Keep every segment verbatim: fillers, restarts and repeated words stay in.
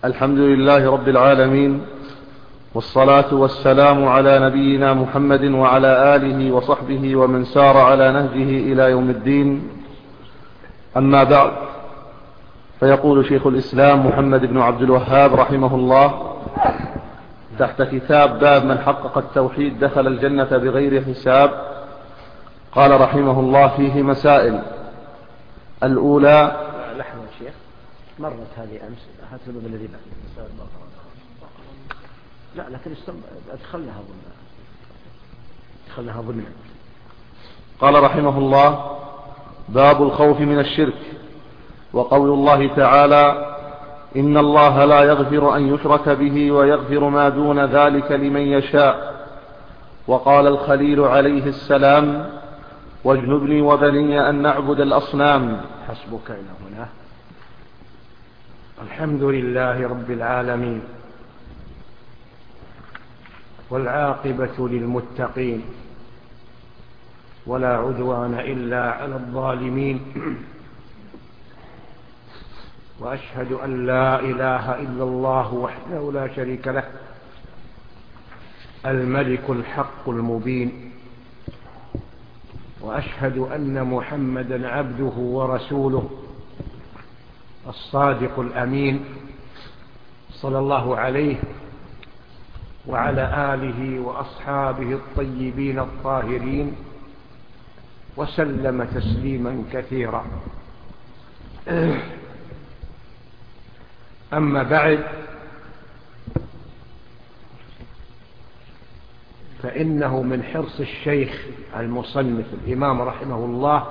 الحمد لله رب العالمين، والصلاة والسلام على نبينا محمد وعلى آله وصحبه ومن سار على نهجه إلى يوم الدين. أما بعد، فيقول شيخ الإسلام محمد بن عبد الوهاب رحمه الله تحت كتاب باب من حقق التوحيد دخل الجنة بغير حساب، قال رحمه الله فيه مسائل. الأولى، لحظة يا شيخ، مرت هذه أمس، هات له بالذي بعد. لا لكن أدخلناها ضمن أدخلناها ضمن قال رحمه الله: باب الخوف من الشرك، وقول الله تعالى: إن الله لا يغفر أن يشرك به ويغفر ما دون ذلك لمن يشاء. وقال الخليل عليه السلام: واجنبني وبني أن نعبد الأصنام. حسبك إلى هنا. الحمد لله رب العالمين، والعاقبة للمتقين، ولا عدوان إلا على الظالمين، وأشهد أن لا إله إلا الله وحده لا شريك له، الملك الحق المبين، وأشهد أن محمدا عبده ورسوله الصادق الأمين، صلى الله عليه وعلى آله وأصحابه الطيبين الطاهرين، وسلم تسليما كثيرا. أما بعد، فإنه من حرص الشيخ المصنف الإمام رحمه الله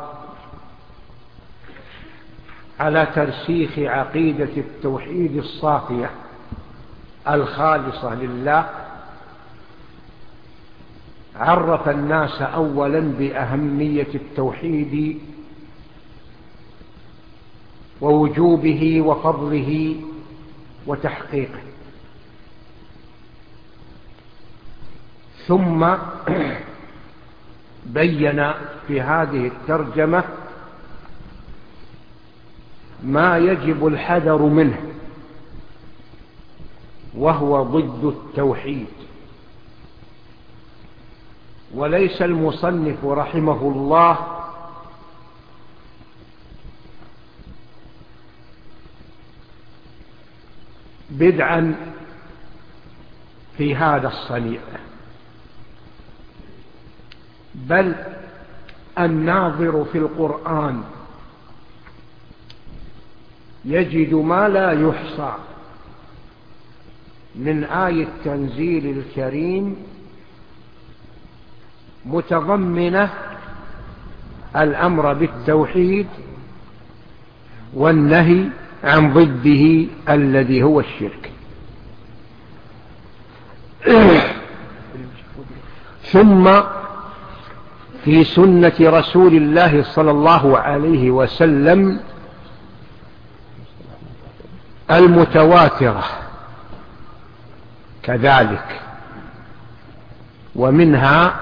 على ترسيخ عقيدة التوحيد الصافية الخالصة لله، عرف الناس أولا بأهمية التوحيد ووجوبه وفضله وتحقيقه، ثم بين في هذه الترجمة ما يجب الحذر منه، وهو ضد التوحيد. وليس المصنف رحمه الله بدعا في هذا الصنيع، بل الناظر في القرآن يجد ما لا يحصى من آية التنزيل الكريم متضمنة الأمر بالتوحيد والنهي عن ضده الذي هو الشرك. ثم في سنة رسول الله صلى الله عليه وسلم المتواترة كذلك، ومنها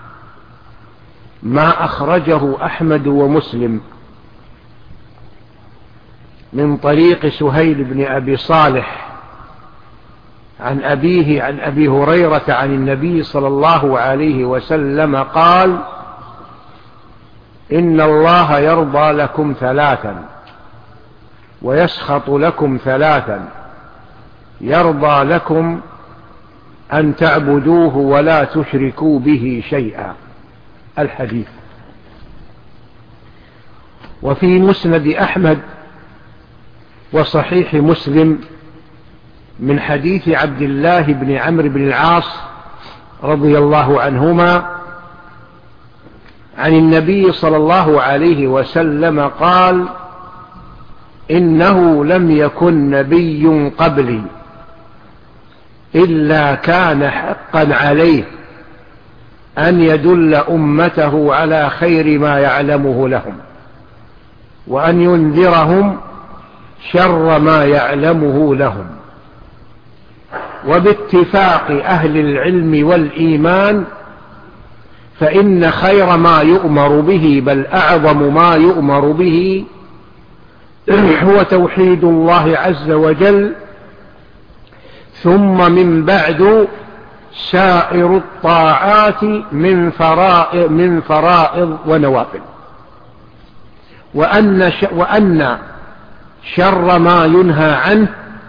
ما أخرجه أحمد ومسلم من طريق سهيل بن أبي صالح عن أبيه عن أبي هريرة عن النبي صلى الله عليه وسلم قال: إن الله يرضى لكم ثلاثا ويسخط لكم ثلاثا: يرضى لكم أن تعبدوه ولا تشركوا به شيئا. الحديث. وفي مسند أحمد وصحيح مسلم من حديث عبد الله بن عمرو بن العاص رضي الله عنهما عن النبي صلى الله عليه وسلم قال: إنه لم يكن نبي قبلي إلا كان حقا عليه أن يدل أمته على خير ما يعلمه لهم، وأن ينذرهم شر ما يعلمه لهم. وباتفاق أهل العلم والإيمان فإن خير ما يؤمر به، بل أعظم ما يؤمر به، هو توحيد الله عز وجل ثم من بعد سائر الطاعات من فرائض, من فرائض ونوافل. وأن, وأن شر ما ينهى عنه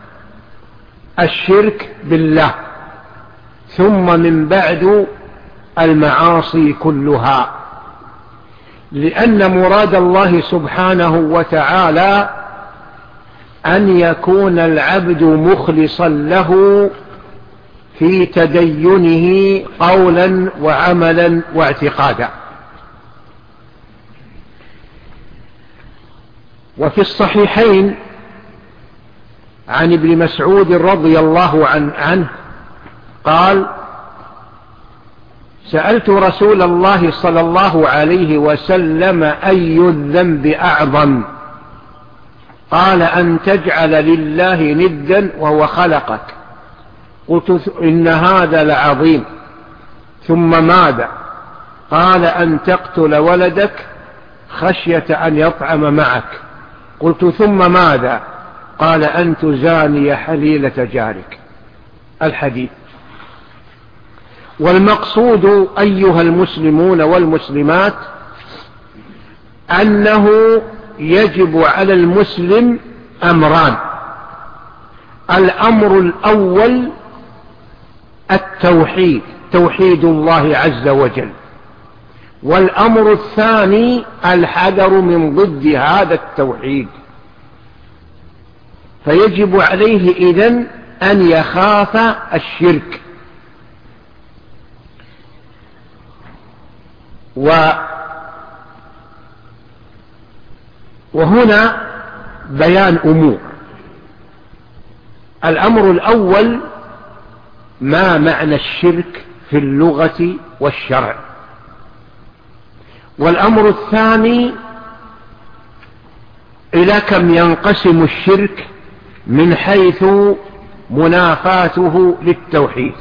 الشرك بالله، ثم من بعد المعاصي كلها، لأن مراد الله سبحانه وتعالى أن يكون العبد مخلصا له في تدينه قولا وعملا واعتقادا. وفي الصحيحين عن ابن مسعود رضي الله عنه قال: سألت رسول الله صلى الله عليه وسلم أي الذنب أعظم؟ قال: أن تجعل لله ندا وهو خلقك. قلت: إن هذا لعظيم. ثم ماذا؟ قال: أن تقتل ولدك خشية أن يطعم معك. قلت: ثم ماذا؟ قال: أن تزاني حليلة جارك. الحديث. والمقصود أيها المسلمون والمسلمات أنه يجب على المسلم أمران: الأمر الأول التوحيد، توحيد الله عز وجل، والأمر الثاني الحذر من ضد هذا التوحيد. فيجب عليه إذن أن يخاف الشرك. وهنا بيان أمور. الأمر الأول: ما معنى الشرك في اللغة والشرع. والأمر الثاني: إلى كم ينقسم الشرك من حيث منافاته للتوحيد.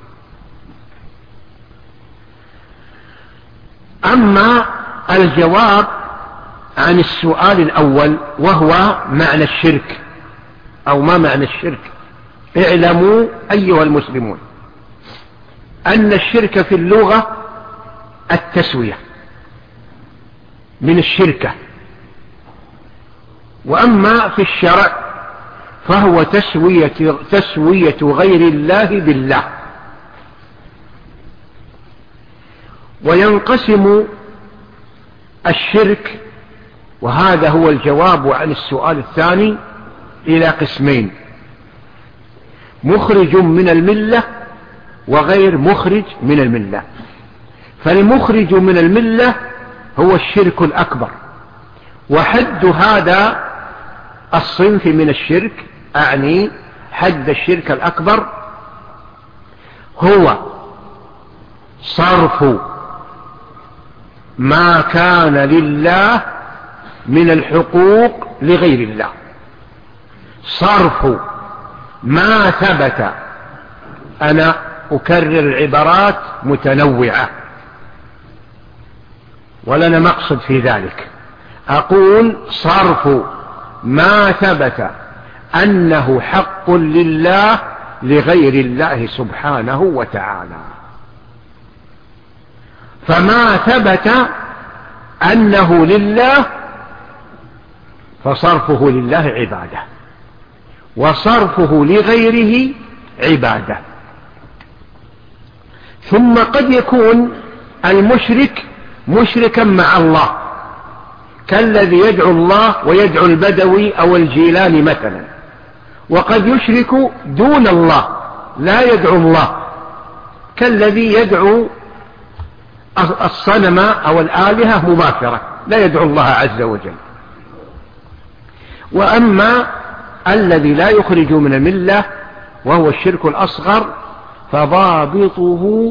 أما الجواب عن السؤال الأول وهو معنى الشرك أو ما معنى الشرك، اعلموا أيها المسلمون أن الشرك في اللغة التسوية من الشركة، وأما في الشرع فهو تسوية, تسوية غير الله بالله. وينقسم الشرك، وهذا هو الجواب عن السؤال الثاني، إلى قسمين: مخرج من الملة وغير مخرج من الملة. فالمخرج من الملة هو الشرك الأكبر، وحد هذا الصنف من الشرك، أعني حد الشرك الأكبر، هو صرف ما كان لله من الحقوق لغير الله، صرف ما ثبت. أنا أكرر العبارات متنوعة ولنا مقصد في ذلك. أقول: صرف ما ثبت أنه حق لله لغير الله سبحانه وتعالى. فما ثبت أنه لله فصرفه لله عبادة، وصرفه لغيره عبادة. ثم قد يكون المشرك مشركا مع الله، كالذي يدعو الله ويدعو البدوي أو الجيلاني مثلا، وقد يشرك دون الله لا يدعو الله، كالذي يدعو الصنم أو الآلهة مباشرة لا يدعو الله عز وجل. وأما الذي لا يخرج من الملة وهو الشرك الأصغر فضابطه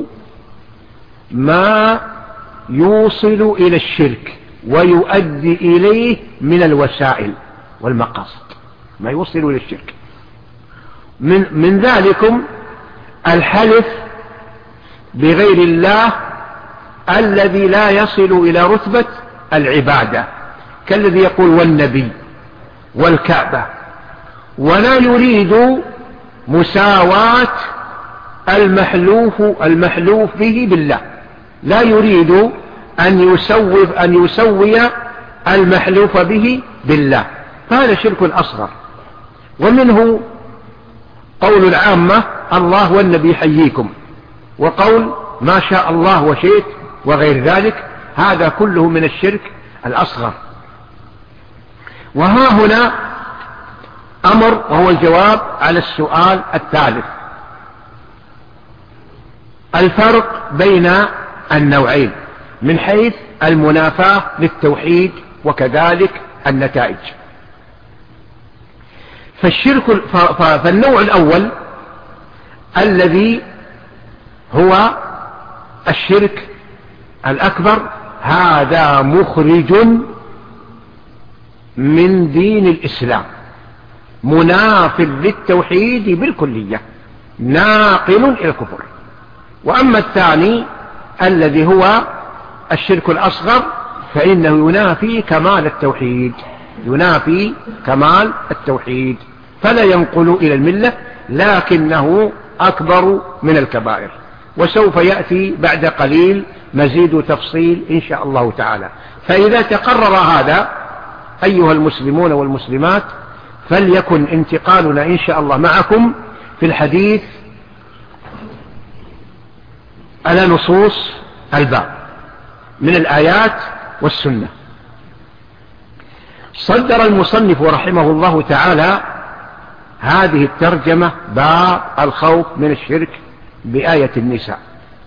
ما يوصل إلى الشرك ويؤدي إليه من الوسائل والمقاصد، ما يوصل إلى الشرك. من, من ذلكم الحلف بغير الله الذي لا يصل إلى رتبة العبادة، كالذي يقول والنبي والكعبة، ولا يريد مساواة المحلوف المحلوف به بالله، لا يريد أن يسوف أن يسوي المحلوف به بالله، فهذا شرك أصغر. ومنه قول العامة الله والنبي يحييكم، وقول ما شاء الله وشئت وغير ذلك، هذا كله من الشرك الأصغر. وها هنا أمر، وهو الجواب على السؤال الثالث: الفرق بين النوعين من حيث المنافاة للتوحيد وكذلك النتائج. فالشرك فالنوع الأول الذي هو الشرك الأكبر، هذا مخرج من دين الإسلام، مناف للتوحيد بالكلية، ناقل إلى الكفر. وأما الثاني الذي هو الشرك الأصغر فإنه ينافي كمال التوحيد، ينافي كمال التوحيد، فلا ينقل إلى الملة، لكنه أكبر من الكبائر. وسوف يأتي بعد قليل مزيد تفصيل إن شاء الله تعالى. فإذا تقرر هذا أيها المسلمون والمسلمات، فليكن انتقالنا إن شاء الله معكم في الحديث على نصوص الباب من الآيات والسنة. صدر المصنف رحمه الله تعالى هذه الترجمة باب الخوف من الشرك بآية النساء: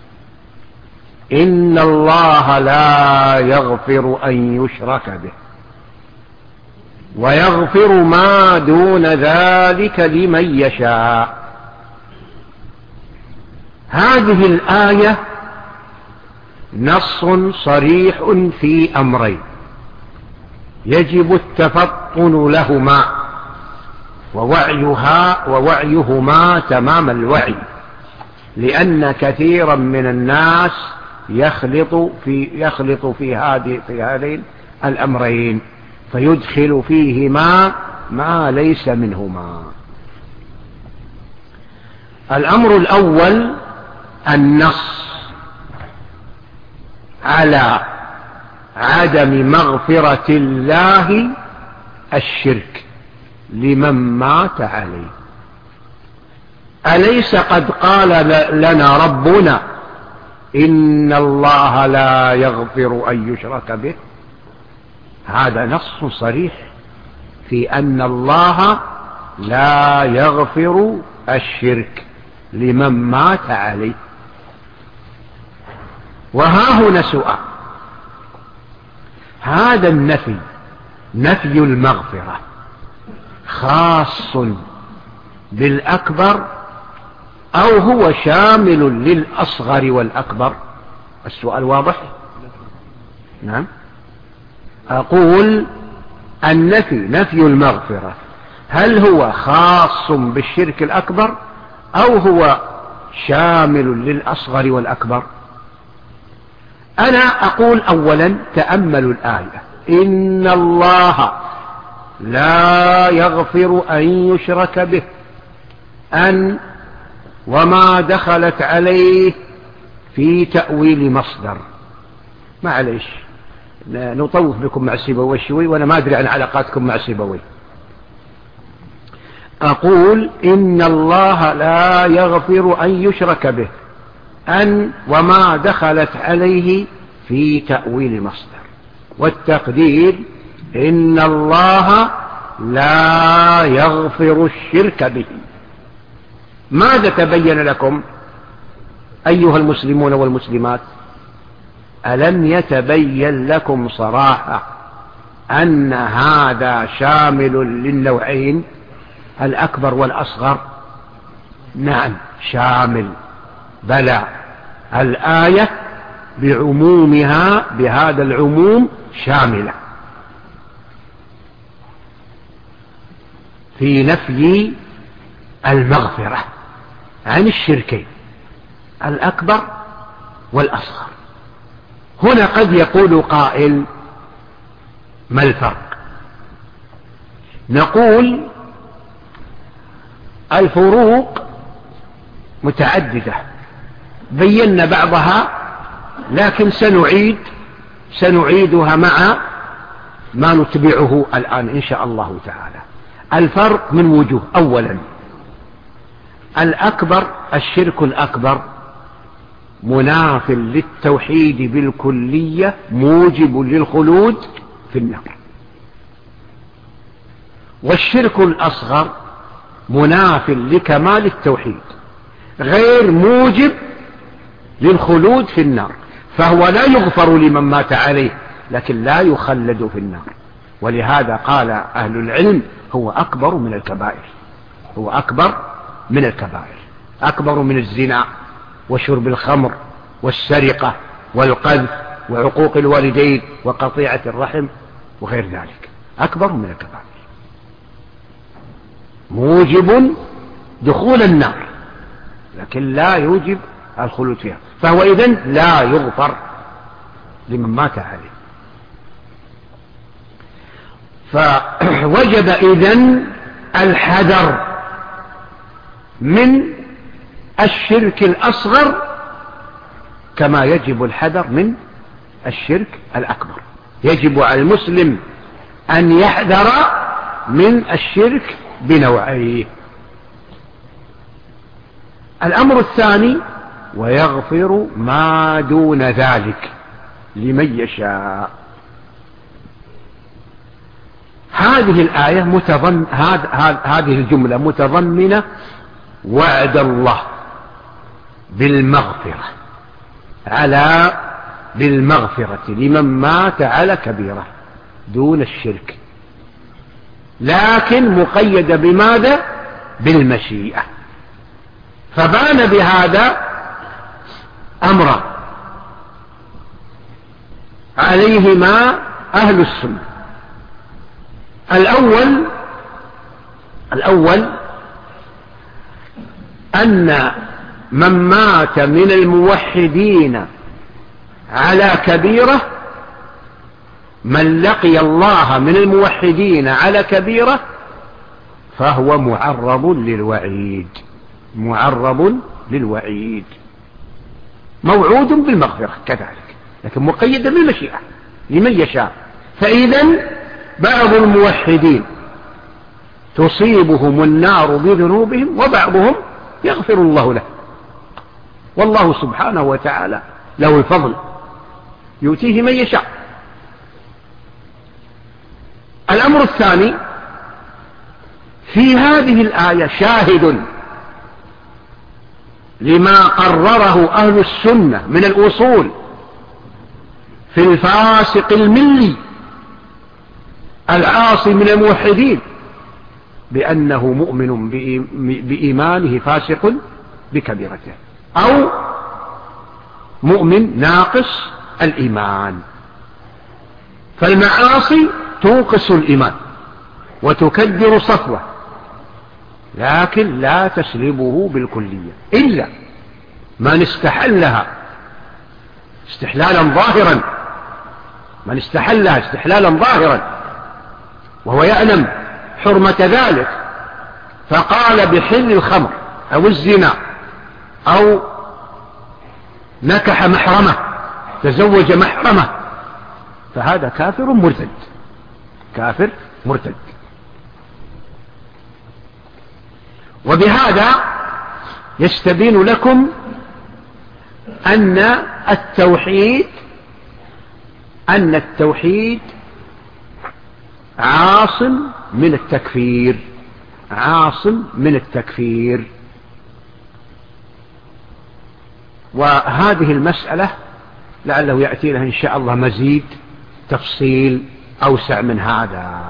إن الله لا يغفر أن يشرك به ويغفر ما دون ذلك لمن يشاء. هذه الآية نص صريح في أمرين يجب التفطن لهما ووعيها ووعيهما تمام الوعي، لأن كثيرا من الناس يخلط في يخلط في هذه في هذين الأمرين، فيدخل فيهما ما ليس منهما. الأمر الأول النص على عدم مغفرة الله الشرك لمن مات عليه. أليس قد قال لنا ربنا إن الله لا يغفر أن يشرك به؟ هذا نص صريح في أن الله لا يغفر الشرك لمن مات عليه. وها هنا سؤال: هذا النفي نفي المغفرة خاص بالأكبر أو هو شامل للأصغر والأكبر؟ السؤال واضح؟ نعم. أقول النفي نفي المغفرة هل هو خاص بالشرك الأكبر أو هو شامل للأصغر والأكبر؟ أنا أقول أولا تأملوا الآية: إن الله لا يغفر أن يشرك به، أن وما دخلت عليه في تأويل مصدر. معليش نطوف بكم مع سيبوي شوي، وأنا ما أدري عن علاقاتكم مع سيبوي. أقول إن الله لا يغفر أن يشرك به، أن وما دخلت عليه في تأويل مصدر، والتقدير إن الله لا يغفر الشرك به. ماذا تبين لكم أيها المسلمون والمسلمات؟ ألم يتبين لكم صراحة أن هذا شامل للنوعين الأكبر والأصغر؟ نعم شامل، بلى. الآية بعمومها بهذا العموم شاملة في نفي المغفرة عن الشركين الأكبر والأصغر. هنا قد يقول قائل: ما الفرق؟ نقول الفروق متعددة بينا بعضها، لكن سنعيد سنعيدها مع ما نتبعه الآن إن شاء الله تعالى. الفرق من وجوه: أولا، الأكبر الشرك الأكبر مناف للتوحيد بالكلية موجب للخلود في النار، والشرك الأصغر مناف لكمال التوحيد غير موجب للخلود في النار، فهو لا يغفر لمن مات عليه لكن لا يخلد في النار. ولهذا قال أهل العلم هو أكبر من الكبائر، هو أكبر من الكبائر، أكبر من الزنا وشرب الخمر والسرقة والقذف وعقوق الوالدين وقطيعة الرحم وغير ذلك، أكبر من الكبائر موجب دخول النار لكن لا يوجب الخلود فيها، فهو إذن لا يغفر لمن مات عليه. فوجب إذن الحذر من الشرك الأصغر كما يجب الحذر من الشرك الأكبر. يجب على المسلم أن يحذر من الشرك بنوعيه. الأمر الثاني: ويغفر ما دون ذلك لمن يشاء. هذه الآية متضمن هذه الجملة متضمنة وعد الله بالمغفرة على بالمغفرة لمن مات على كبيرة دون الشرك، لكن مقيدة بماذا؟ بالمشيئة. فبان بهذا أمرا عليهما أهل السنة. الأول الأول أن من مات من الموحدين على كبيرة، من لقي الله من الموحدين على كبيرة فهو معرض للوعيد، معرض للوعيد، موعود بالمغفرة كذلك، لكن مقيد بالمشيئة لمن يشاء. فإذا بعض الموحدين تصيبهم النار بذنوبهم وبعضهم يغفر الله له، والله سبحانه وتعالى له الفضل يؤتيه من يشاء. الأمر الثاني: في هذه الآية شاهد لما قرره أهل السنة من الأصول في الفاسق الملي العاصي من الموحدين بأنه مؤمن بإيمانه فاسق بكبيرته، أو مؤمن ناقص الإيمان. فالمعاصي توقص الإيمان وتكدر صفوه، لكن لا تسلبه بالكلية إلا من استحلها استحلالا ظاهرا، من استحلها استحلالا ظاهرا وهو يعلم حرمة ذلك، فقال بحل الخمر أو الزنا أو نكح محرمة تزوج محرمة، فهذا كافر مرتد، كافر مرتد. وبهذا يستبين لكم أن التوحيد أن التوحيد عاصم من التكفير، عاصم من التكفير. وهذه المسألة لعله يأتي لها إن شاء الله مزيد تفصيل أوسع من هذا.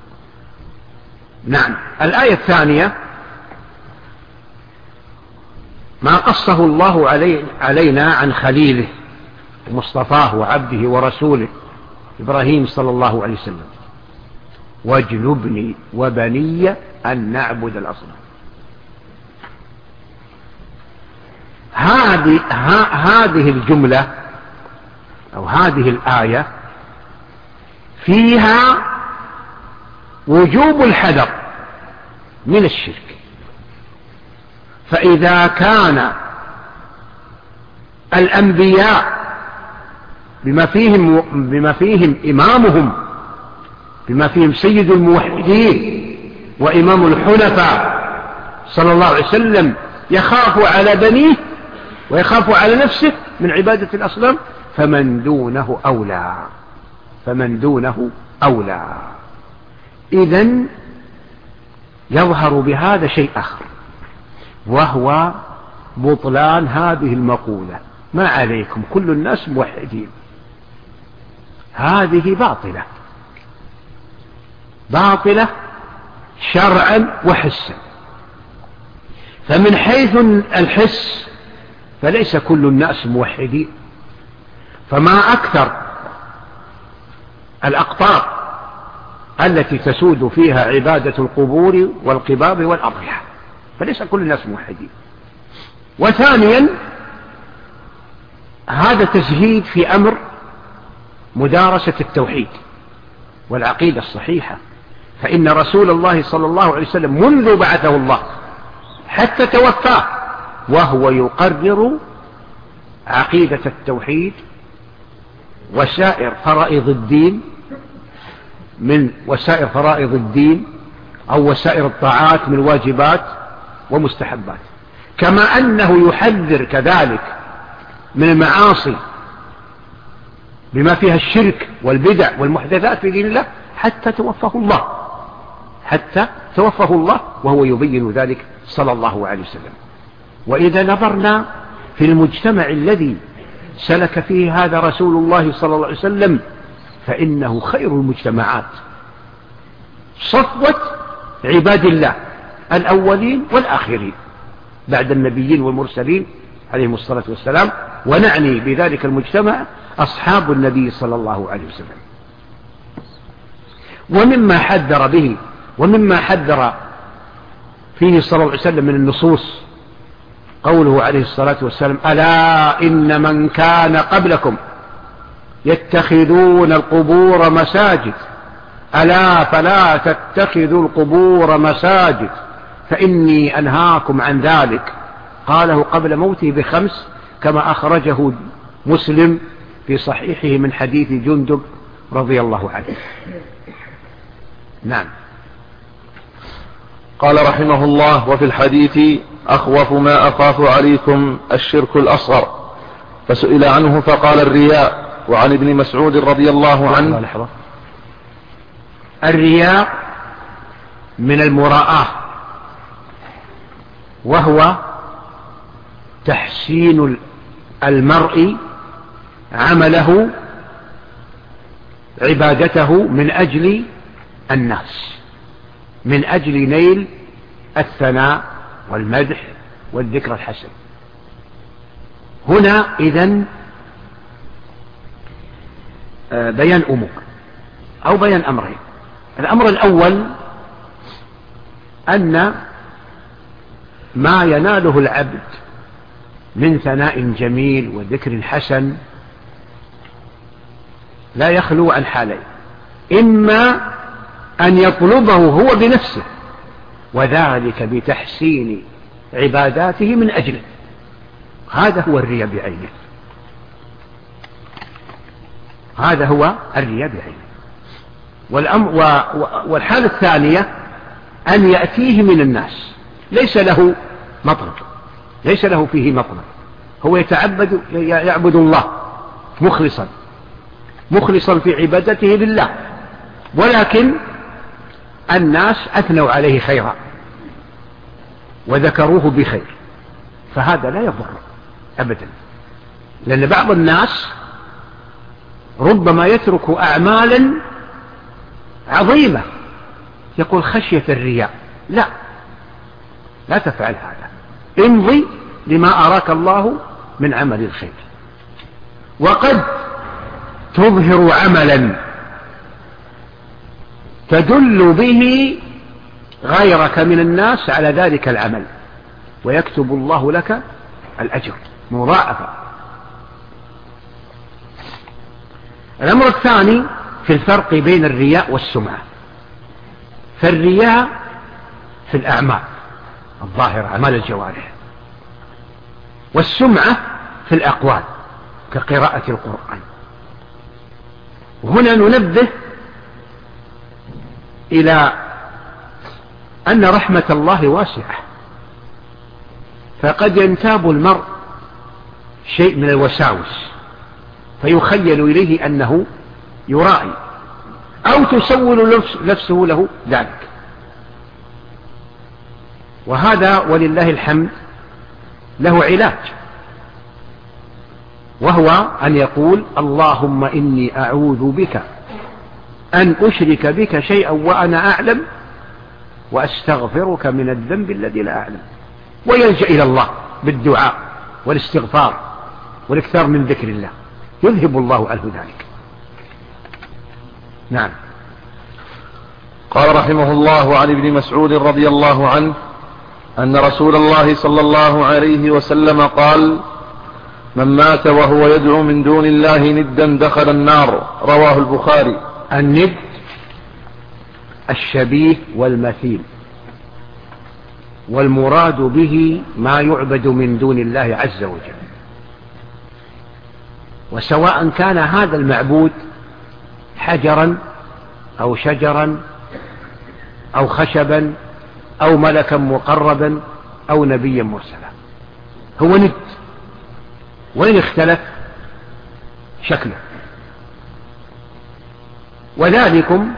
نعم. الآية الثانية ما قصه الله علي علينا عن خليله ومصطفاه وعبده ورسوله إبراهيم صلى الله عليه وسلم: واجنبني وبني أن نعبد الأصنام. هذه هذه الجملة أو هذه الآية فيها وجوب الحذر من الشرك فإذا كان الأنبياء بما فيهم, بما فيهم إمامهم، بما فيهم سيد الموحدين وإمام الحنفاء صلى الله عليه وسلم يخاف على بنيه ويخاف على نفسه من عبادة الأصنام، فمن دونه أولى، فمن دونه أولى. إذن يظهر بهذا شيء آخر، وهو بطلان هذه المقولة: ما عليكم كل الناس موحدين. هذه باطلة، باطلة شرعا وحسا. فمن حيث الحس فليس كل الناس موحدين، فما أكثر الأقطار التي تسود فيها عبادة القبور والقباب والأضرحة، فليس كل الناس موحدين. وثانيا هذا تزهيد في أمر مدارسة التوحيد والعقيدة الصحيحة، فإن رسول الله صلى الله عليه وسلم منذ بعثه الله حتى توفاه وهو يقرر عقيدة التوحيد وسائر فرائض الدين، من وسائر فرائض الدين أو وسائر الطاعات من واجبات ومستحبات، كما أنه يحذر كذلك من المعاصي بما فيها الشرك والبدع والمحدثات في دين الله حتى توفاه الله، حتى توفاه الله وهو يبين ذلك صلى الله عليه وسلم. وإذا نظرنا في المجتمع الذي سلك فيه هذا رسول الله صلى الله عليه وسلم فإنه خير المجتمعات، صفوة عباد الله الأولين والآخرين بعد النبيين والمرسلين عليهم الصلاة والسلام، ونعني بذلك المجتمع أصحاب النبي صلى الله عليه وسلم. ومما حذر به ومما حذر فيه صلى الله عليه وسلم من النصوص قوله عليه الصلاة والسلام: ألا إن من كان قبلكم يتخذون القبور مساجد، ألا فلا تتخذوا القبور مساجد فإني أنهاكم عن ذلك. قاله قبل موته بخمس، كما أخرجه مسلم في صحيحه من حديث جندب رضي الله عنه. نعم. قال رحمه الله: وفي الحديث: أخوف ما أخاف عليكم الشرك الأصغر. فسئل عنه فقال: الرياء. وعن ابن مسعود رضي الله عنه: لحظة. الرياء من المراءة، وهو تحسين المرء عمله عبادته من أجل الناس، من أجل نيل الثناء والمدح والذكر الحسن. هنا إذن بيان أمور أو بيان أمرين. الأمر الأول أن ما يناله العبد من ثناء جميل وذكر حسن لا يخلو عن حالين: إما أن يطلبه هو بنفسه، وذلك بتحسين عباداته من أجله، هذا هو الرياء بعينه، هذا هو الرياء بعينه. والأمر والحالة الثانية أن يأتيه من الناس ليس له مطلب، ليس له فيه مطلب، هو يتعبد يعبد الله مخلصا مخلصا في عبادته لله، ولكن الناس أثنوا عليه خيرا وذكروه بخير، فهذا لا يضر أبدا، لأن بعض الناس ربما يترك أعمالا عظيمة يقول خشية الرياء. لا، لا تفعل هذا، امضي لما أراك الله من عمل الخير. وقد تظهر عملا تدل به غيرك من الناس على ذلك العمل، ويكتب الله لك الأجر مضاعفا. الأمر الثاني في الفرق بين الرياء والسمعة. فالرياء في الأعمال الظاهرة، أعمال الجوارح، والسمعة في الأقوال كقراءة القرآن. وهنا ننبه إلى أن رحمة الله واسعة، فقد ينتاب المرء شيء من الوساوس فيخيل إليه أنه يرائي، أو تسول نفسه له ذلك. وهذا ولله الحمد له علاج، وهو أن يقول اللهم إني أعوذ بك أن أشرك بك شيئا وأنا أعلم، وأستغفرك من الذنب الذي لا أعلم، ويلجأ إلى الله بالدعاء والاستغفار والاكثار من ذكر الله، يذهب الله عنه ذلك. نعم. قال رحمه الله عن ابن مسعود رضي الله عنه أن رسول الله صلى الله عليه وسلم قال: من مات وهو يدعو من دون الله ندا دخل النار. رواه البخاري. الند الشبيه والمثيل، والمراد به ما يعبد من دون الله عز وجل، وسواء كان هذا المعبود حجرا أو شجرا أو خشبا أو ملكا مقربا أو نبيا مرسلا، هو ند، وإن اختلف شكله. وذلكم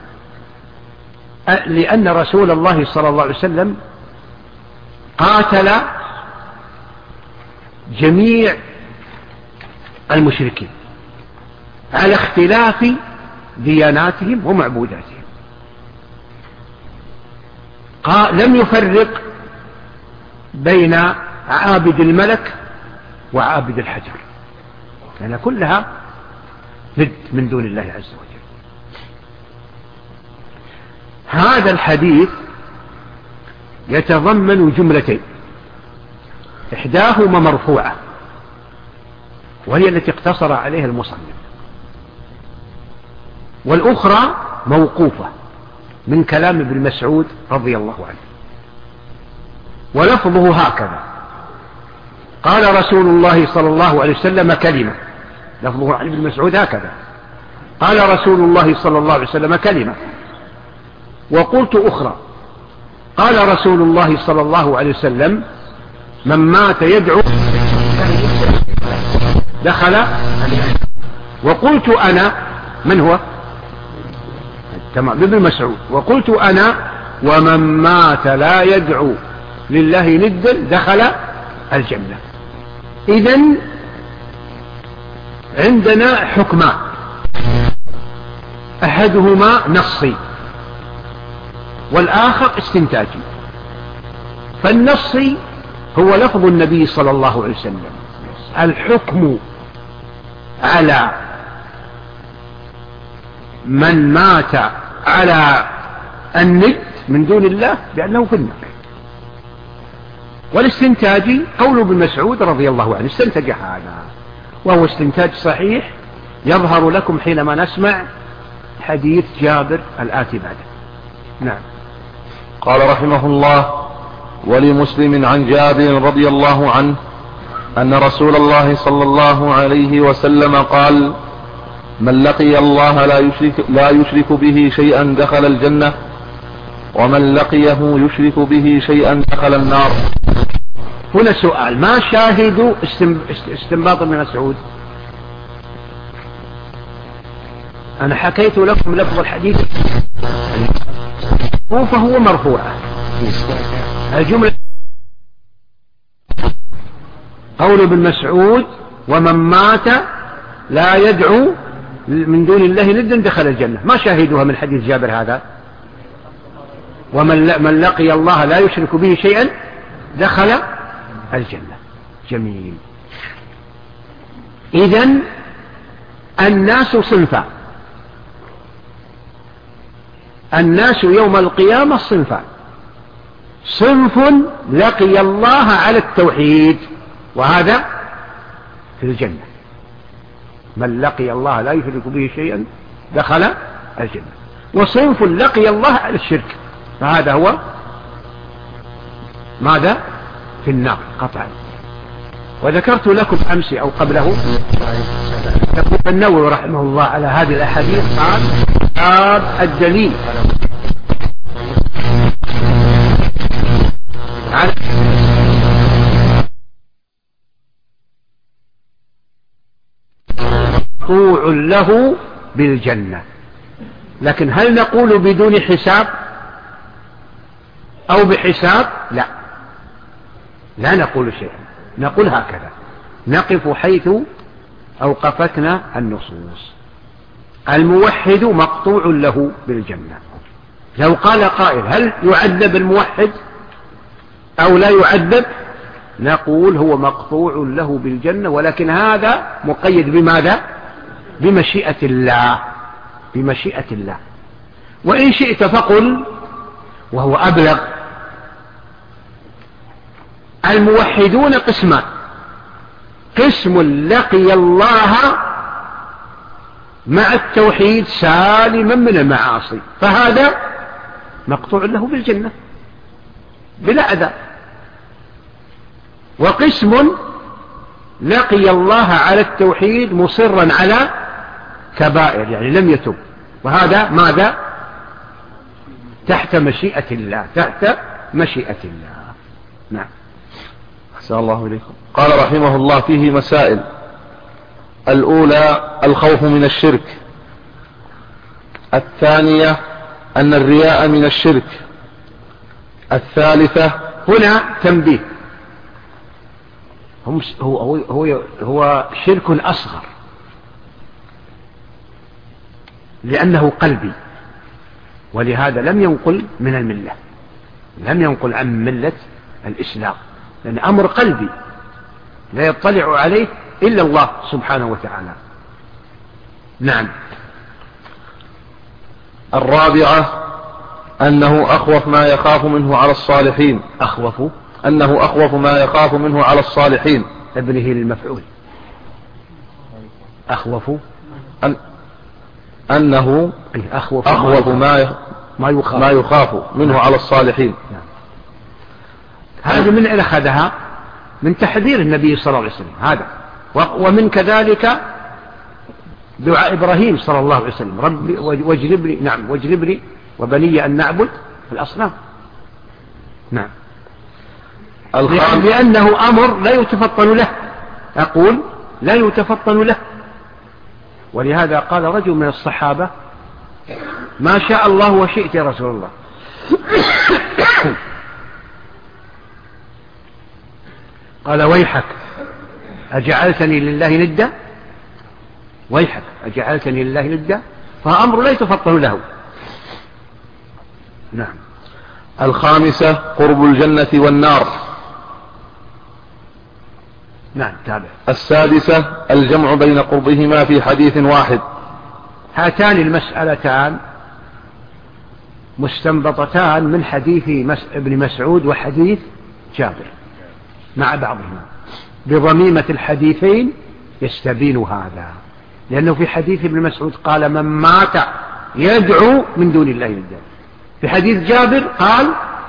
لأن رسول الله صلى الله عليه وسلم قاتل جميع المشركين على اختلاف دياناتهم ومعبوداتهم، لم يفرق بين عابد الملك وعابد الحجر، لأن يعني كلها ند من دون الله عز وجل. هذا الحديث يتضمن جملتين، إحداهما مرفوعة وهي التي اقتصر عليها المصنف، والأخرى موقوفة من كلام ابن مسعود رضي الله عنه، ولفظه هكذا: قال رسول الله صلى الله عليه وسلم كلمة، لفظه عن ابن مسعود هكذا: قال رسول الله صلى الله عليه وسلم كلمة، وقلت أخرى: قال رسول الله صلى الله عليه وسلم من مات يدعو دخل. وقلت أنا، من هو؟ تمام، ابن مسعود. وقلت أنا ومن مات لا يدعو لله ندا دخل الجنة. إذن عندنا حكمان، أحدهما نصي والآخر استنتاجي. فالنصي هو لفظ النبي صلى الله عليه وسلم: الحكم على من مات على الند من دون الله بأنه في النار. والاستنتاجي قول ابن مسعود رضي الله عنه، استنتج هذا، وهو استنتاج صحيح يظهر لكم حينما نسمع حديث جابر الآتي بعده. نعم. قال رحمه الله: ولمسلم عن جابر رضي الله عنه أن رسول الله صلى الله عليه وسلم قال: من لقي الله لا يشرك, لا يشرك به شيئا دخل الجنة، ومن لقيه يشرك به شيئا دخل النار. هنا سؤال: ما شاهد استنباط ابن مسعود؟ أنا حكيت لكم لفظ الحديث فهو مرفوع. الجملة قول ابن مسعود: ومن مات لا يدعو من دون الله ندا دخل الجنة، ما شاهدها من حديث جابر هذا؟ ومن من لقي الله لا يشرك به شيئا دخل الجنة. جميل. إذن الناس صنفان، الناس يوم القيامة صنفان: صنف لقي الله على التوحيد وهذا في الجنة، من لقي الله لا يشرك به شيئا دخل الجنة. وصنف لقي الله على الشرك فهذا هو ماذا؟ في النار قطعا. وذكرت لكم أمس أو قبله يقول النووي رحمه الله على هذه الأحاديث قال باب الدليل على مقطوع له بالجنة. لكن هل نقول بدون حساب أو بحساب؟ لا، لا نقول شيئا، نقول هكذا، نقف حيث أوقفتنا النصوص. الموحد مقطوع له بالجنة. لو قال قائل هل يعذب الموحد أو لا يعذب؟ نقول هو مقطوع له بالجنة، ولكن هذا مقيد بماذا؟ بمشيئة الله، بمشيئة الله. وإن شئت فقل وهو أبلغ: الموحدون قسمان، قسم لقي الله مع التوحيد سالما من المعاصي، فهذا مقطوع له بالجنة بلا أذى. وقسم لقي الله على التوحيد مصرا على كبائر، يعني لم يتب، وهذا ماذا؟ تحت مشيئة الله، تحت مشيئة الله. نعم. أحسن الله إليكم. قال رحمه الله: فيه مسائل. الأولى الخوف من الشرك. الثانية أن الرياء من الشرك. الثالثة. هنا تنبيه، هو هو هو, هو شرك أصغر لأنه قلبي، ولهذا لم ينقل من الملة، لم ينقل عن ملة الإسلام، لأن أمر قلبي لا يطلع عليه إلا الله سبحانه وتعالى. نعم. الرابعة أنه أخوف ما يخاف منه على الصالحين. أخوف أنه أخوف ما يخاف منه على الصالحين. ابنه للمفعول. أخوف أن أنه أخوف, أخوف ما ما يخاف, ما يخاف منه نعم. على الصالحين. نعم. هذا من أين أخذها؟ من تحذير النبي صلى الله عليه وسلم هذا، ومن كذلك دعاء إبراهيم صلى الله عليه وسلم: ربي واجلبني، نعم، واجلبني وبني أن نعبد الأصنام. نعم. لأنه أمر لا يتفطن له، أقول لا يتفطن له. ولهذا قال رجل من الصحابة: ما شاء الله وشئت يا رسول الله. قال: ويحك أجعلتني لله ندا؟ ويحك أجعلتني لله ندا؟ فأمر لا يتفطن له. نعم. الخامسة قرب الجنة والنار. نعم. تابع. السادسة الجمع بين قربهما في حديث واحد. هاتان المسألتان مستنبطتان من حديث ابن مسعود وحديث جابر مع بعضهما، بضميمة الحديثين يستبين هذا، لأنه في حديث ابن مسعود قال: من مات يدعو من دون الله ندا. في حديث جابر قال: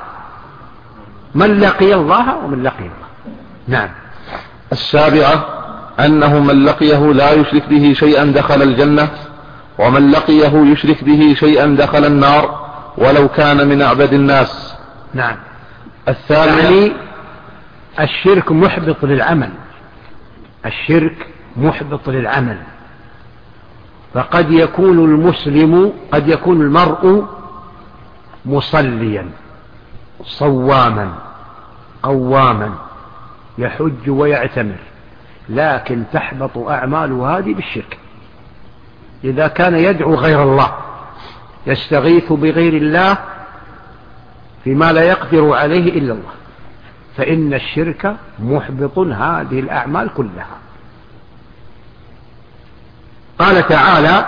من لقي الله ومن لقي الله. نعم. السابعة أنه من لقيه لا يشرك به شيئا دخل الجنة، ومن لقيه يشرك به شيئا دخل النار ولو كان من أعبد الناس. نعم. الثانية يعني الشرك محبط للعمل، الشرك محبط للعمل. فقد يكون المسلم، قد يكون المرء مصليا صواما قواما يحج ويعتمر، لكن تحبط أعماله هذه بالشرك. إذا كان يدعو غير الله، يستغيث بغير الله فيما لا يقدر عليه إلا الله، فإن الشرك محبط هذه الأعمال كلها. قال تعالى: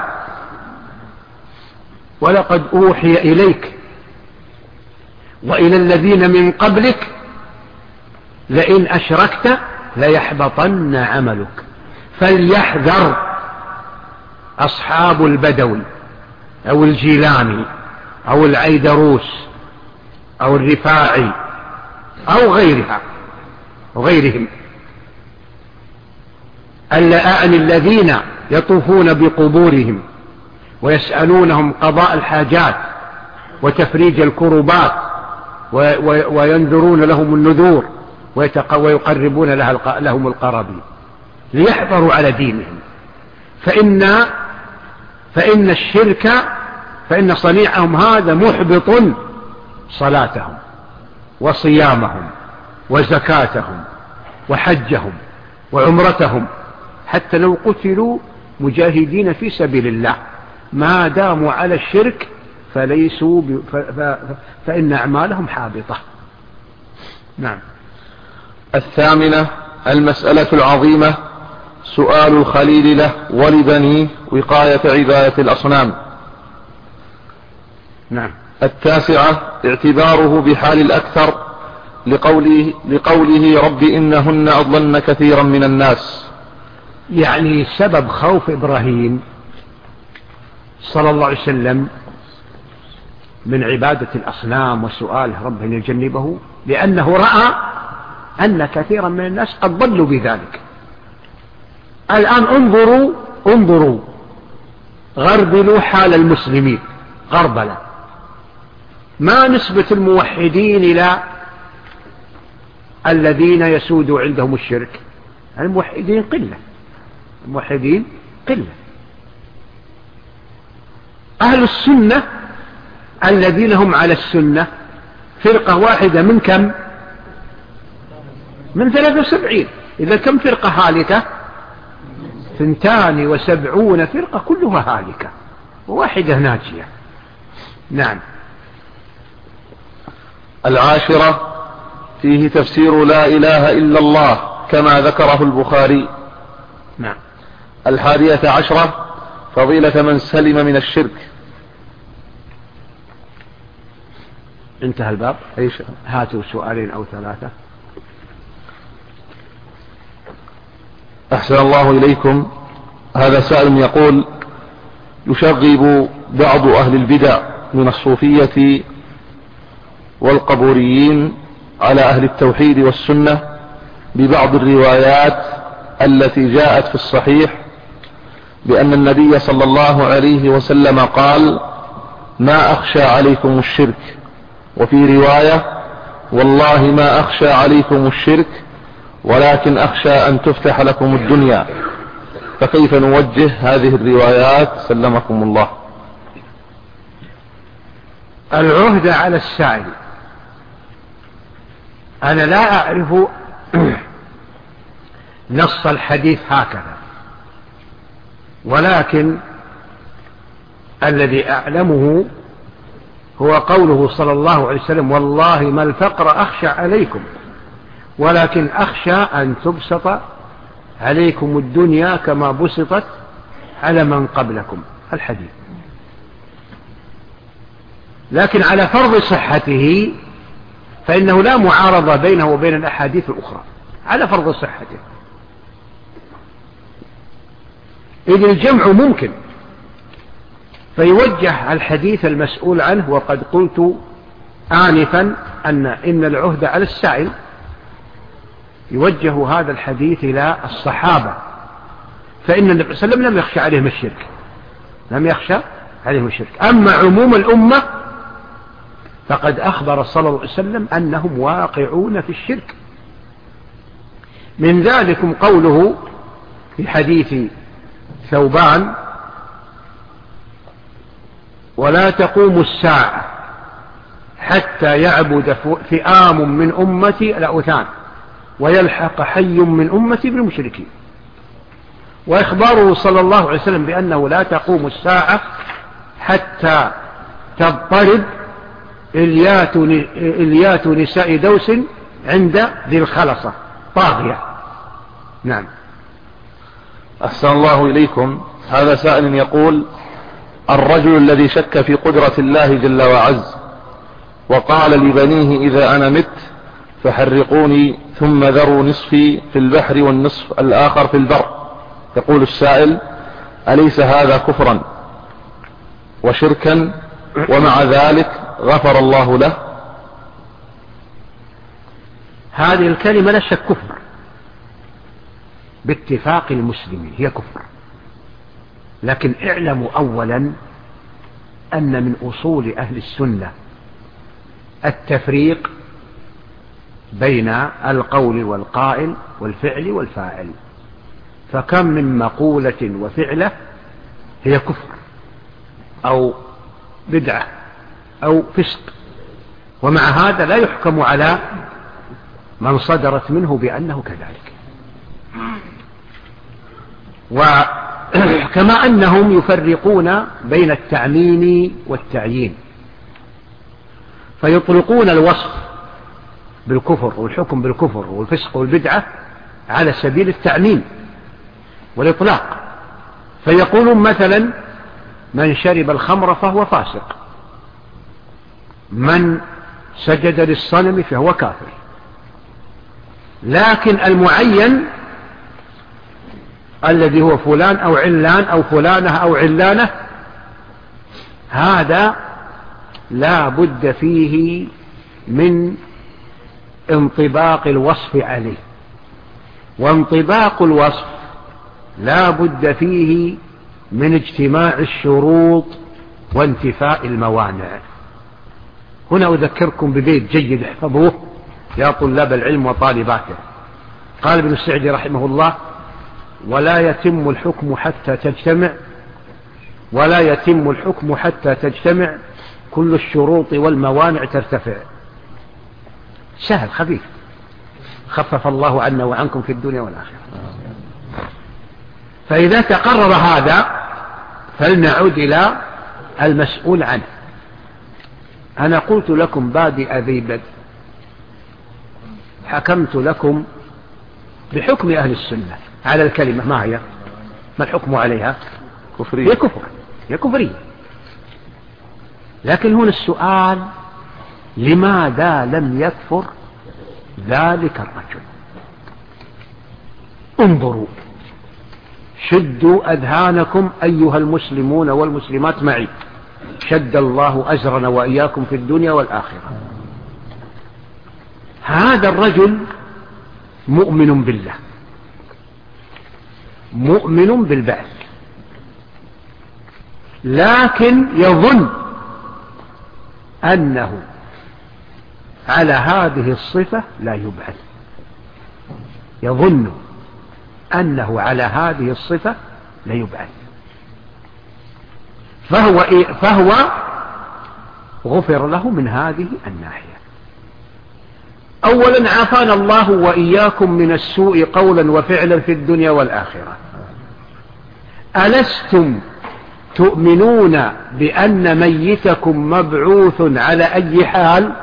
ولقد أوحي إليك وإلى الذين من قبلك لئن أشركت ليحبطن عملك. فليحذر أصحاب البدوي أو الجيلاني أو العيدروس أو الرفاعي أو غيرها وغيرهم أعني الذين يطوفون بقبورهم ويسألونهم قضاء الحاجات وتفريج الكربات وينذرون لهم النذور ويقربون لهم القرابين ليحضروا على دينهم، فإن, فإن الشرك فإن صنيعهم هذا محبط صلاتهم وصيامهم وزكاتهم وحجهم وعمرتهم، حتى لو قتلوا مجاهدين في سبيل الله ما داموا على الشرك فليسوا ب... ف... ف... فإن أعمالهم حابطة. نعم. الثامنة المسألة العظيمة سؤال الخليل له ولبنيه وقاية عبادة الأصنام. نعم. التاسعة اعتباره بحال الأكثر لقوله, لقوله رب إنهن أضلن كثيرا من الناس، يعني سبب خوف إبراهيم صلى الله عليه وسلم من عبادة الأصنام وسؤاله رب أن يجنبه لأنه رأى أن كثيرا من الناس قد ضلوا بذلك. الآن انظروا انظروا غربلوا حال المسلمين غربلة، ما نسبة الموحدين إلى الذين يسود عندهم الشرك؟ الموحدين قلة، الموحدين قلة. أهل السنة الذين هم على السنة فرقة واحدة من كم؟ من ثلاثة وسبعين. إذا كم فرقة هالكة؟ ثنتان وسبعون فرقة كلها هالكة وواحدة ناجية. نعم. العاشرة فيه تفسير لا إله إلا الله كما ذكره البخاري. نعم. الحادية عشرة فضيلة من سلم من الشرك. انتهى الباب. هاتوا سؤالين أو ثلاثة. أحسن الله إليكم. هذا سائل يقول يشغب بعض أهل البدع من الصوفية والقبوريين على أهل التوحيد والسنة ببعض الروايات التي جاءت في الصحيح بأن النبي صلى الله عليه وسلم قال ما أخشى عليكم الشرك، وفي رواية والله ما أخشى عليكم الشرك ولكن أخشى أن تفتح لكم الدنيا، فكيف نوجه هذه الروايات سلمكم الله؟ العهد على السائل. أنا لا أعرف نص الحديث هكذا، ولكن الذي أعلمه هو قوله صلى الله عليه وسلم والله ما الفقر أخشى عليكم ولكن أخشى أن تبسط عليكم الدنيا كما بسطت على من قبلكم، الحديث. لكن على فرض صحته فإنه لا معارضة بينه وبين الأحاديث الأخرى على فرض صحته، إذ الجمع ممكن، فيوجه الحديث المسؤول عنه. وقد قلت آنفا أن إن العهد على السائل يوجه هذا الحديث إلى الصحابة، فإن النبي صلى الله عليه وسلم لم يخشى عليهم الشرك، لم يخشى عليهم الشرك. أما عموم الأمة فقد أخبر صلى الله عليه وسلم أنهم واقعون في الشرك. من ذلكم قوله في حديث ثوبان ولا تقوم الساعة حتى يعبد فئام من أمتي الأوثان ويلحق حي من أمتي بالمشركين، وإخباره صلى الله عليه وسلم بأنه لا تقوم الساعة حتى تضطرب إليات, إليات نساء دوس عند ذي الخلصة طاغية. نعم. أحسن الله إليكم. هذا سائل يقول الرجل الذي شك في قدرة الله جل وعز وقال لبنيه إذا أنا مت فحرقوني ثم ذروا نصفي في البحر والنصف الآخر في البر، يقول السائل أليس هذا كفرا وشركا ومع ذلك غفر الله له؟ هذه الكلمة لا شك كفر، باتفاق المسلمين هي كفر. لكن اعلموا أولا أن من أصول أهل السنة التفريق بين القول والقائل والفعل والفاعل، فكم من مقولة وفعلة هي كفر أو بدعة أو فسق، ومع هذا لا يحكم على من صدرت منه بأنه كذلك. وكما أنهم يفرقون بين التعميم والتعيين، فيطلقون الوصف بالكفر والحكم بالكفر والفسق والبدعة على سبيل التعميم والإطلاق، فيقولون مثلا من شرب الخمر فهو فاسق، من سجد للصنم فهو كافر. لكن المعين الذي هو فلان أو علان أو فلانة أو علانة هذا لا بد فيه من انطباق الوصف عليه، وانطباق الوصف لا بد فيه من اجتماع الشروط وانتفاء الموانع. هنا أذكركم ببيت جيد احفظوه يا طلاب العلم وطالباته. قال ابن السعدي رحمه الله: ولا يتم الحكم حتى تجتمع ولا يتم الحكم حتى تجتمع كل الشروط والموانع ترتفع. سهل خفيف، خفف الله عنا وعنكم في الدنيا والآخرة. فإذا تقرر هذا فلنعود إلى المسؤول عنه. أنا قلت لكم بادئ ذي بدء، حكمت لكم بحكم أهل السنة على الكلمة، ما هي؟ ما الحكم عليها؟ كفرية. هي كفر، هي كفرية. لكن هنا السؤال: لماذا لم يكفر ذلك الرجل؟ انظروا، شدوا أذهانكم أيها المسلمون والمسلمات معي، شد الله أجرنا وإياكم في الدنيا والآخرة. هذا الرجل مؤمن بالله، مؤمن بالبعث، لكن يظن أنه على هذه الصفة لا يبعث، يظن أنه على هذه الصفة لا يبعث، فهو, فهو غفر له من هذه الناحية. أولا عافانا الله وإياكم من السوء قولا وفعلا في الدنيا والآخرة. ألستم تؤمنون بأن ميتكم مبعوث على أي حال؟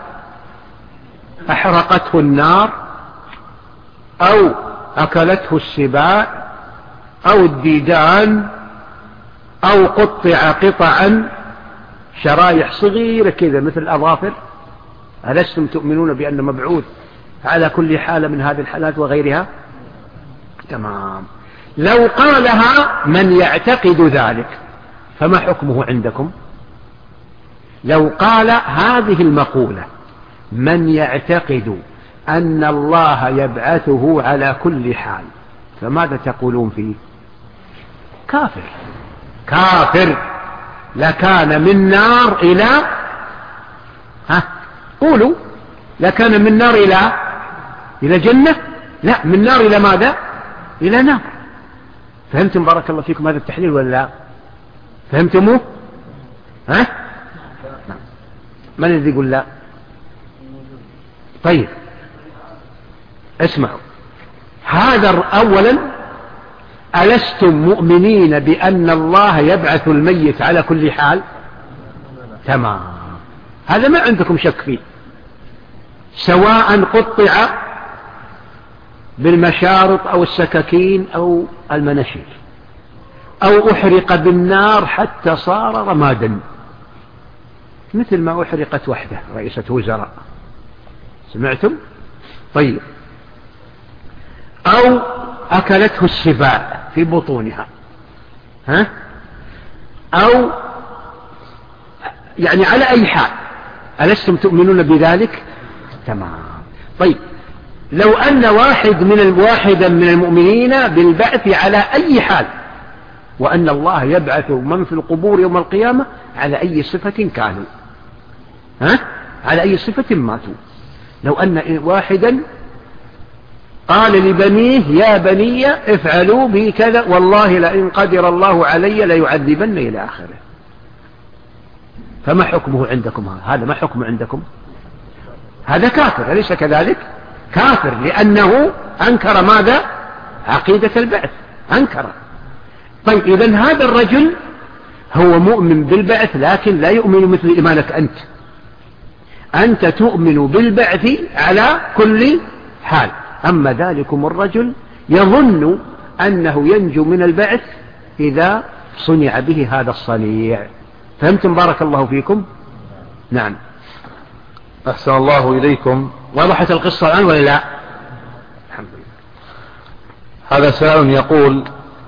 أحرقته النار أو أكلته السباع أو الديدان أو قطع قطعا شرايح صغيرة كذا مثل الأظافر. ألستم تؤمنون بأن مبعوث على كل حالة من هذه الحالات وغيرها؟ تمام. لو قالها من يعتقد ذلك فما حكمه عندكم؟ لو قال هذه المقولة من يعتقد أن الله يبعثه على كل حال، فماذا تقولون فيه؟ كافر، كافر. لكان من نار إلى ها قولوا لكان من نار إلى إلى جنة، لا، من نار إلى ماذا؟ إلى نار. فهمتم بارك الله فيكم هذا التحليل ولا لا؟ فهمتموه؟ ها؟ من الذي يقول لا؟ طيب اسمعوا، هذا أولا ألستم مؤمنين بأن الله يبعث الميت على كل حال؟ تمام، هذا ما عندكم شك فيه، سواء قطع بالمشارط أو السكاكين أو المناشير أو أحرق بالنار حتى صار رمادا، مثل ما أحرقت وحده رئيسة وزراء، سمعتم؟ طيب، أو أكلته السباع في بطونها، ها؟ أو يعني على أي حال، ألستم تؤمنون بذلك؟ تمام. طيب، لو أن واحد من واحدا من المؤمنين بالبعث على أي حال، وأن الله يبعث من في القبور يوم القيامة على أي صفة كانوا، ها؟ على أي صفة ماتوا. لو أن واحدا قال لبنيه يا بني افعلوا بي كذا والله لئن قدر الله علي ليعذبن إلى آخره، فما حكمه عندكم؟ هذا ما حكمه عندكم؟ هذا كافر، أليس كذلك؟ كافر، لأنه أنكر ماذا؟ عقيدة البعث، أنكر. طيب إذن هذا الرجل هو مؤمن بالبعث لكن لا يؤمن مثل إيمانك أنت. أنت تؤمن بالبعث على كل حال، أما ذلكم الرجل يظن أنه ينجو من البعث إذا صنع به هذا الصنيع. فهمتم بارك الله فيكم؟ نعم. أحسن الله إليكم. وضحت القصة الآن ولا لا؟ الحمد لله. هذا سائل يقول: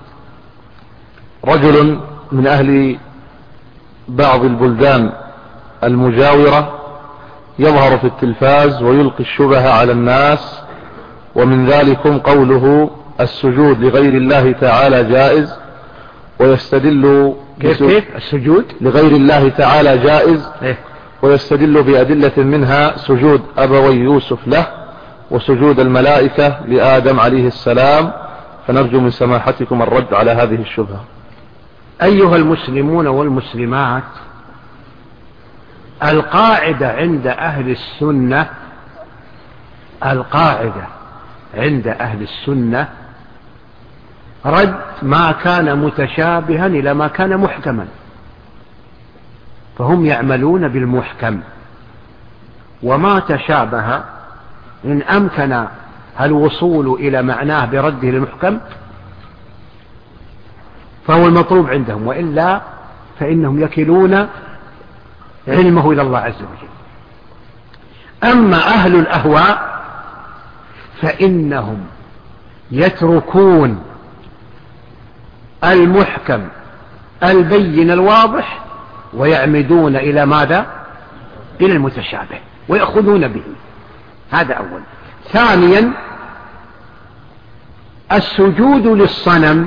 رجل من أهل بعض البلدان المجاورة يظهر في التلفاز ويلقي الشبهة على الناس، ومن ذلكم قوله السجود لغير الله تعالى جائز، ويستدل كيف كيف السجود لغير الله تعالى جائز إيه؟ ويستدل بأدلة منها سجود أبوي يوسف له وسجود الملائكة لآدم عليه السلام، فنرجو من سماحتكم الرد على هذه الشبهة. أيها المسلمون والمسلمات، القاعدة عند أهل السنة القاعدة عند أهل السنة رد ما كان متشابها إلى ما كان محكما، فهم يعملون بالمحكم، وما تشابه إن أمكن الوصول إلى معناه برده للمحكم فهو المطلوب عندهم، وإلا فإنهم يكلون علمه إلى الله عز وجل. أما أهل الأهواء فإنهم يتركون المحكم البين الواضح ويعمدون إلى ماذا؟ إلى المتشابه ويأخذون به. هذا أول. ثانيا، السجود للصنم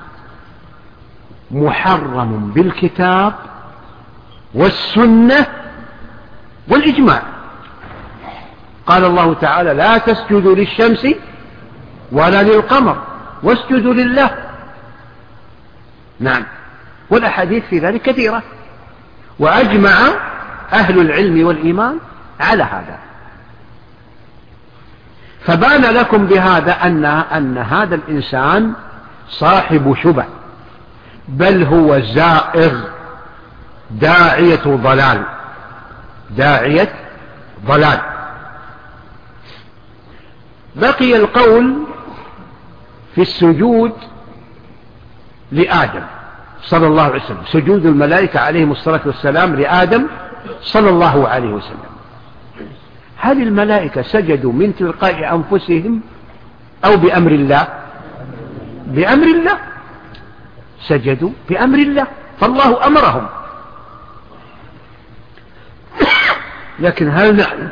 محرم بالكتاب والسنة والإجماع. قال الله تعالى: لا تسجدوا للشمس ولا للقمر واسجدوا لله. نعم، والأحاديث في ذلك كثيرة، وأجمع أهل العلم والإيمان على هذا. فبان لكم بهذا أن, أن هذا الإنسان صاحب شبه، بل هو زائغ داعية ضلال داعية ضلال. بقي القول في السجود لآدم صلى الله عليه وسلم، سجود الملائكة عليهم الصلاة والسلام لآدم صلى الله عليه وسلم. هل الملائكة سجدوا من تلقاء أنفسهم أو بأمر الله؟ بأمر الله، سجدوا بأمر الله، فالله أمرهم. لكن هل نحن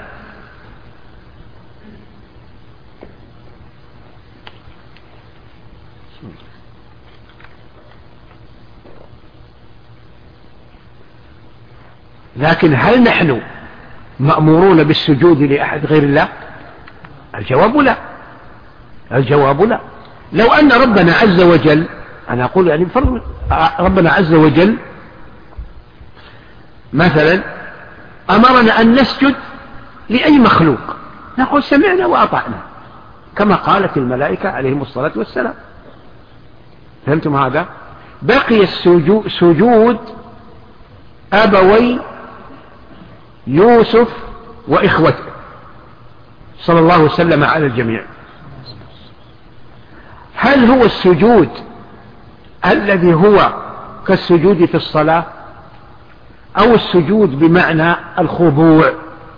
لكن هل نحن مأمورون بالسجود لأحد غير الله؟ الجواب لا. الجواب لا. لو أن ربنا عز وجل، أنا أقول يعني فرض ربنا عز وجل مثلا أمرنا أن نسجد لأي مخلوق، نقول سمعنا وأطعنا كما قالت الملائكة عليهم الصلاة والسلام. فهمتم هذا؟ بقي السجود سجود أبوي يوسف وإخوته صلى الله وسلم على الجميع. هل هو السجود الذي هو كالسجود في الصلاة، أو السجود بمعنى الخضوع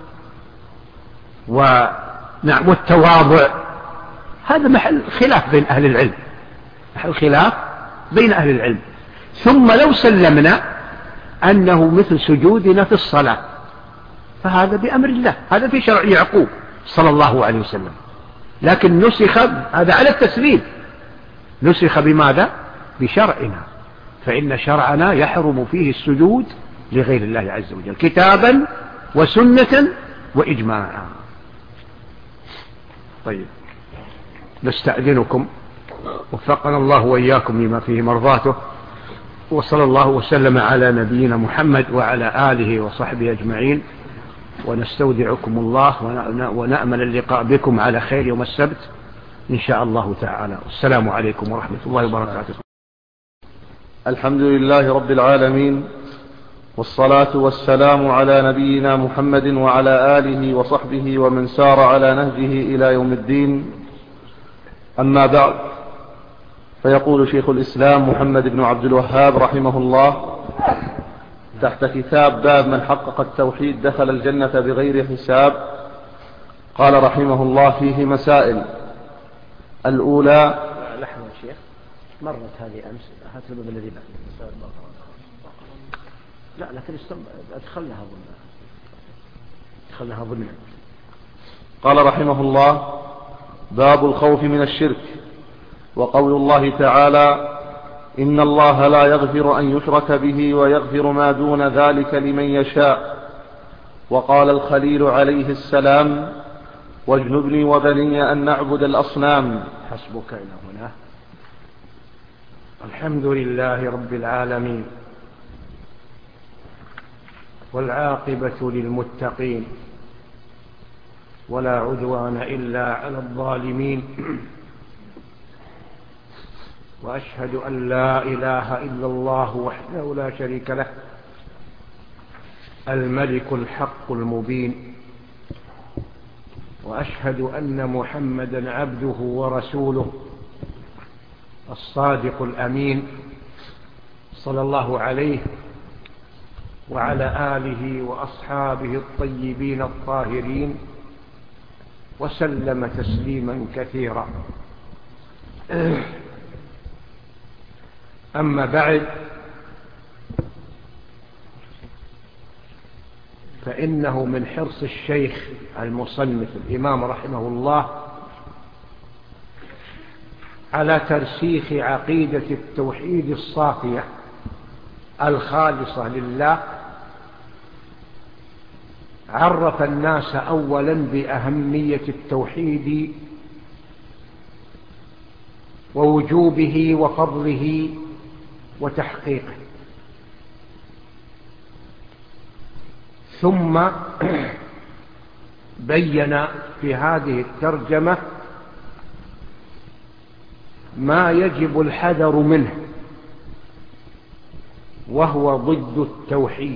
والتواضع؟ هذا محل خلاف بين أهل العلم، محل خلاف بين أهل العلم. ثم لو سلمنا أنه مثل سجودنا في الصلاة فهذا بأمر الله، هذا في شرع يعقوب صلى الله عليه وسلم. لكن نسخ، هذا على التسليم، نسخ بماذا؟ بشرعنا، فإن شرعنا يحرم فيه السجود لغير الله عز وجل كتابا وسنة وإجماعا. طيب، نستأذنكم، وفقنا الله وإياكم لما فيه مرضاته، وصلى الله وسلم على نبينا محمد وعلى آله وصحبه أجمعين، ونستودعكم الله ونأمل اللقاء بكم على خير يوم السبت إن شاء الله تعالى. السلام عليكم ورحمة الله وبركاته. الحمد لله رب العالمين، والصلاة والسلام على نبينا محمد وعلى آله وصحبه ومن سار على نهجه إلى يوم الدين. أما بعد، فيقول شيخ الإسلام محمد بن عبد الوهاب رحمه الله تحت كتاب باب من حقق التوحيد دخل الجنة بغير حساب، قال رحمه الله فيه مسائل. الأولى، لحظة يا شيخ، مرت هذه أمس، هات الباب الذي بعد. لا لكن أدخلناها ضمن أدخلناها ضمن قال رحمه الله باب الخوف من الشرك، وقول الله تعالى إن الله لا يغفر أن يشرك به ويغفر ما دون ذلك لمن يشاء. وقال الخليل عليه السلام واجنبني وبني أن نعبد الأصنام. حسبك إلى هنا. الحمد لله رب العالمين، والعاقبة للمتقين، ولا عدوان إلا على الظالمين، وأشهد أن لا إله إلا الله وحده لا شريك له الملك الحق المبين، وأشهد أن محمدا عبده ورسوله الصادق الأمين، صلى الله عليه وعلى آله وأصحابه الطيبين الطاهرين، وسلم تسليما كثيرا. أما بعد، فإنه من حرص الشيخ المصنف الإمام رحمه الله على ترسيخ عقيدة التوحيد الصافية الخالصة لله، عرف الناس أولا بأهمية التوحيد ووجوبه وفضله وتحقيقه، ثم بين في هذه الترجمة ما يجب الحذر منه، وهو ضد التوحيد.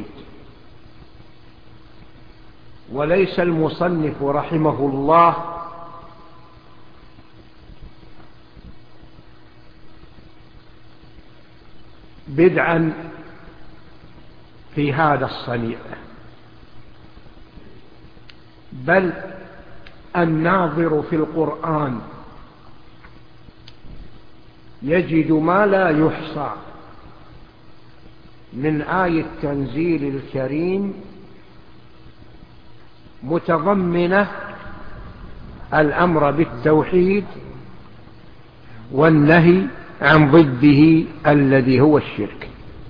وليس المصنف رحمه الله بدعا في هذا الصنيع، بل الناظر في القرآن يجد ما لا يحصى من آية التنزيل الكريم متضمنة الأمر بالتوحيد والنهي عن ضده الذي هو الشرك.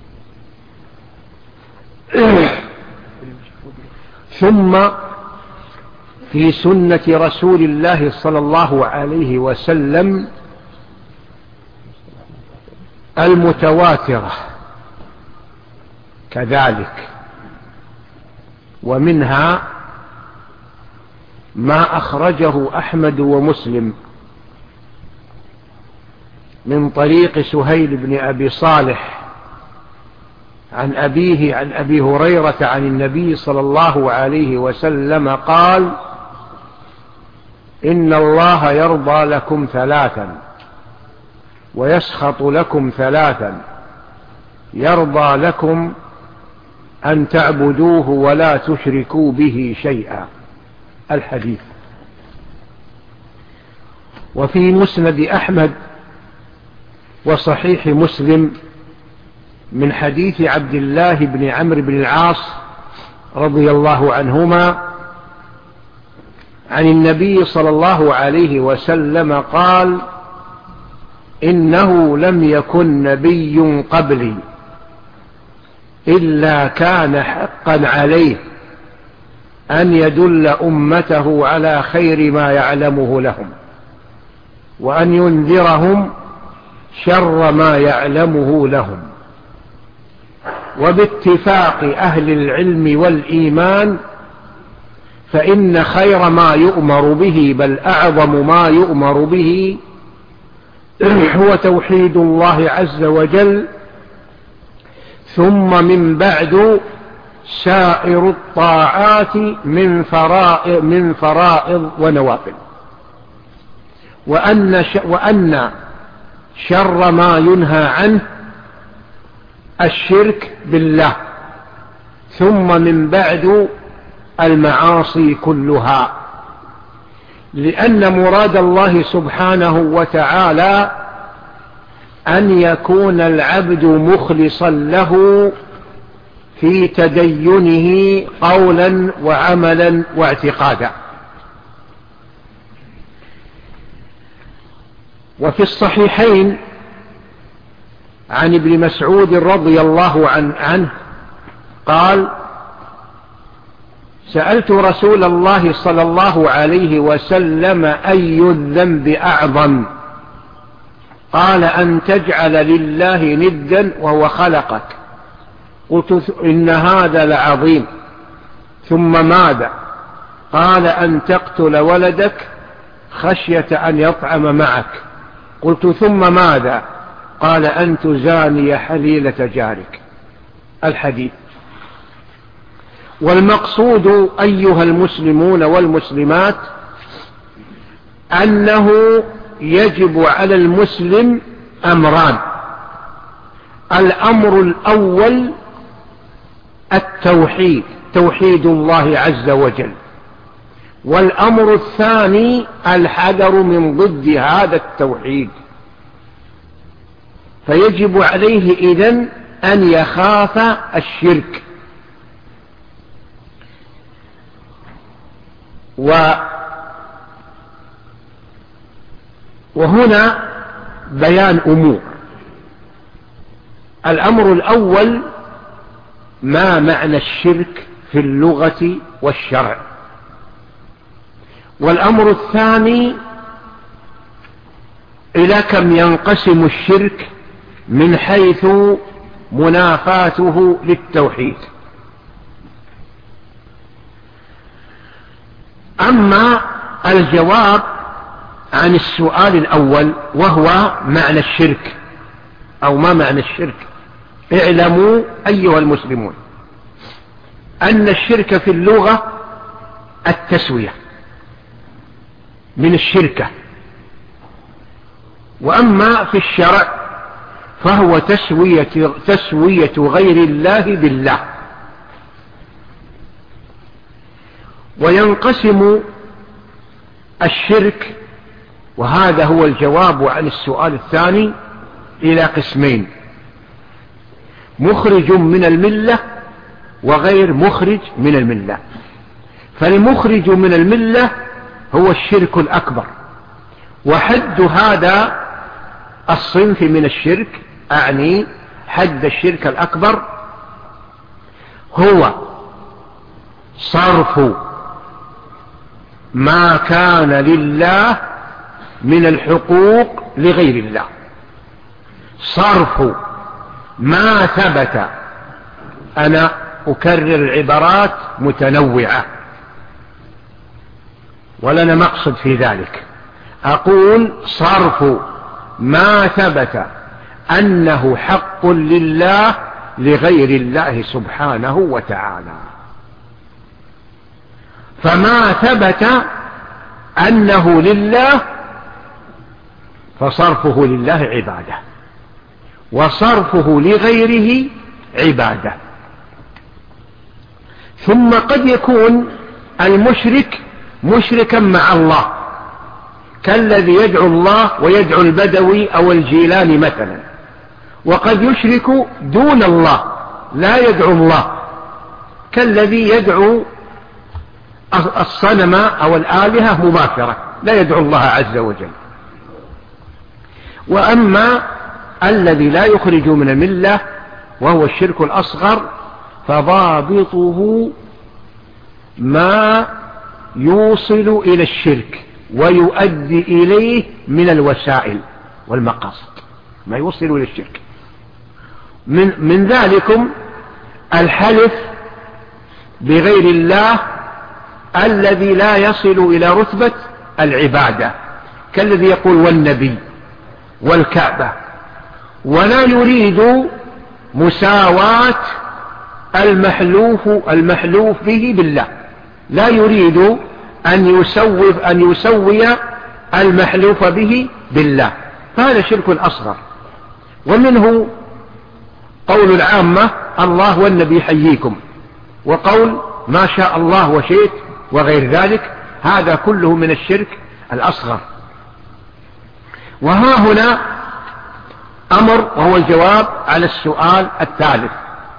ثم في سنة رسول الله صلى الله عليه وسلم المتواترة كذلك، ومنها ما أخرجه أحمد ومسلم من طريق سهيل بن أبي صالح عن أبيه عن أبي هريرة عن النبي صلى الله عليه وسلم قال: إن الله يرضى لكم ثلاثا ويسخط لكم ثلاثا، يرضى لكم أن تعبدوه ولا تشركوا به شيئا. الحديث. وفي مسند أحمد وصحيح مسلم من حديث عبد الله بن عمرو بن العاص رضي الله عنهما عن النبي صلى الله عليه وسلم قال: إنه لم يكن نبي قبلي إلا كان حقا عليه أن يدل أمته على خير ما يعلمه لهم، وأن ينذرهم شر ما يعلمه لهم. وباتفاق أهل العلم والإيمان فإن خير ما يؤمر به، بل أعظم ما يؤمر به، هو توحيد الله عز وجل، ثم من بعد سائر الطاعات من فرائض, من فرائض ونوافل. وأن, وأن شر ما ينهى عنه الشرك بالله، ثم من بعد المعاصي كلها، لأن مراد الله سبحانه وتعالى أن يكون العبد مخلصا له في تدينه قولا وعملا واعتقادا. وفي الصحيحين عن ابن مسعود رضي الله عنه قال: سألت رسول الله صلى الله عليه وسلم: أي الذنب أعظم؟ قال: أن تجعل لله ندا وهو خلقك. قلت: إن هذا لعظيم. ثم ماذا؟ قال: أن تقتل ولدك خشية أن يطعم معك. قلت: ثم ماذا؟ قال: أن تزاني حليلة جارك. الحديث. والمقصود أيها المسلمون والمسلمات أنه يجب على المسلم أمران: الأمر الأول التوحيد، توحيد الله عز وجل، والأمر الثاني الحذر من ضد هذا التوحيد. فيجب عليه إذن أن يخاف الشرك. وهنا بيان أمور. الأمر الأول: ما معنى الشرك في اللغة والشرع. والأمر الثاني: إلى كم ينقسم الشرك من حيث منافاته للتوحيد. أما الجواب عن السؤال الأول وهو معنى الشرك أو ما معنى الشرك، اعلموا أيها المسلمون أن الشرك في اللغة التسوية من الشركة، وأما في الشرع فهو تسوية, تسوية غير الله بالله. وينقسم الشرك، وهذا هو الجواب عن السؤال الثاني، إلى قسمين: مخرج من الملة وغير مخرج من الملة. فالمخرج من الملة هو الشرك الأكبر، وحد هذا الصنف من الشرك، أعني حد الشرك الأكبر، هو صرف ما كان لله من الحقوق لغير الله، صرف ما ثبت. أنا أكرر العبارات متنوعة ولنا مقصد في ذلك. أقول: صرف ما ثبت أنه حق لله لغير الله سبحانه وتعالى. فما ثبت أنه لله فصرفه لله عبادة، وصرفه لغيره عبادة. ثم قد يكون المشرك مشركا مع الله، كالذي يدعو الله ويدعو البدوي أو الجيلاني مثلا، وقد يشرك دون الله لا يدعو الله، كالذي يدعو الصنم أو الآلهة مماثرة، لا يدعو الله عز وجل. وأما الذي لا يخرج من الملة وهو الشرك الأصغر فضابطه ما يوصل إلى الشرك ويؤدي إليه من الوسائل والمقاصد، ما يوصل إلى الشرك. من, من ذلكم الحلف بغير الله الذي لا يصل إلى رتبة العبادة، كالذي يقول والنبي والكعبة، ولا يريد مساواة المحلوف المحلوف به بالله، لا يريد أن يسوي أن يسوي المحلوف به بالله، فهذا شرك أصغر. ومنه قول العامة الله والنبي حييكم، وقول ما شاء الله وشئت وغير ذلك، هذا كله من الشرك الأصغر. وها هنا أمر وهو الجواب على السؤال الثالث،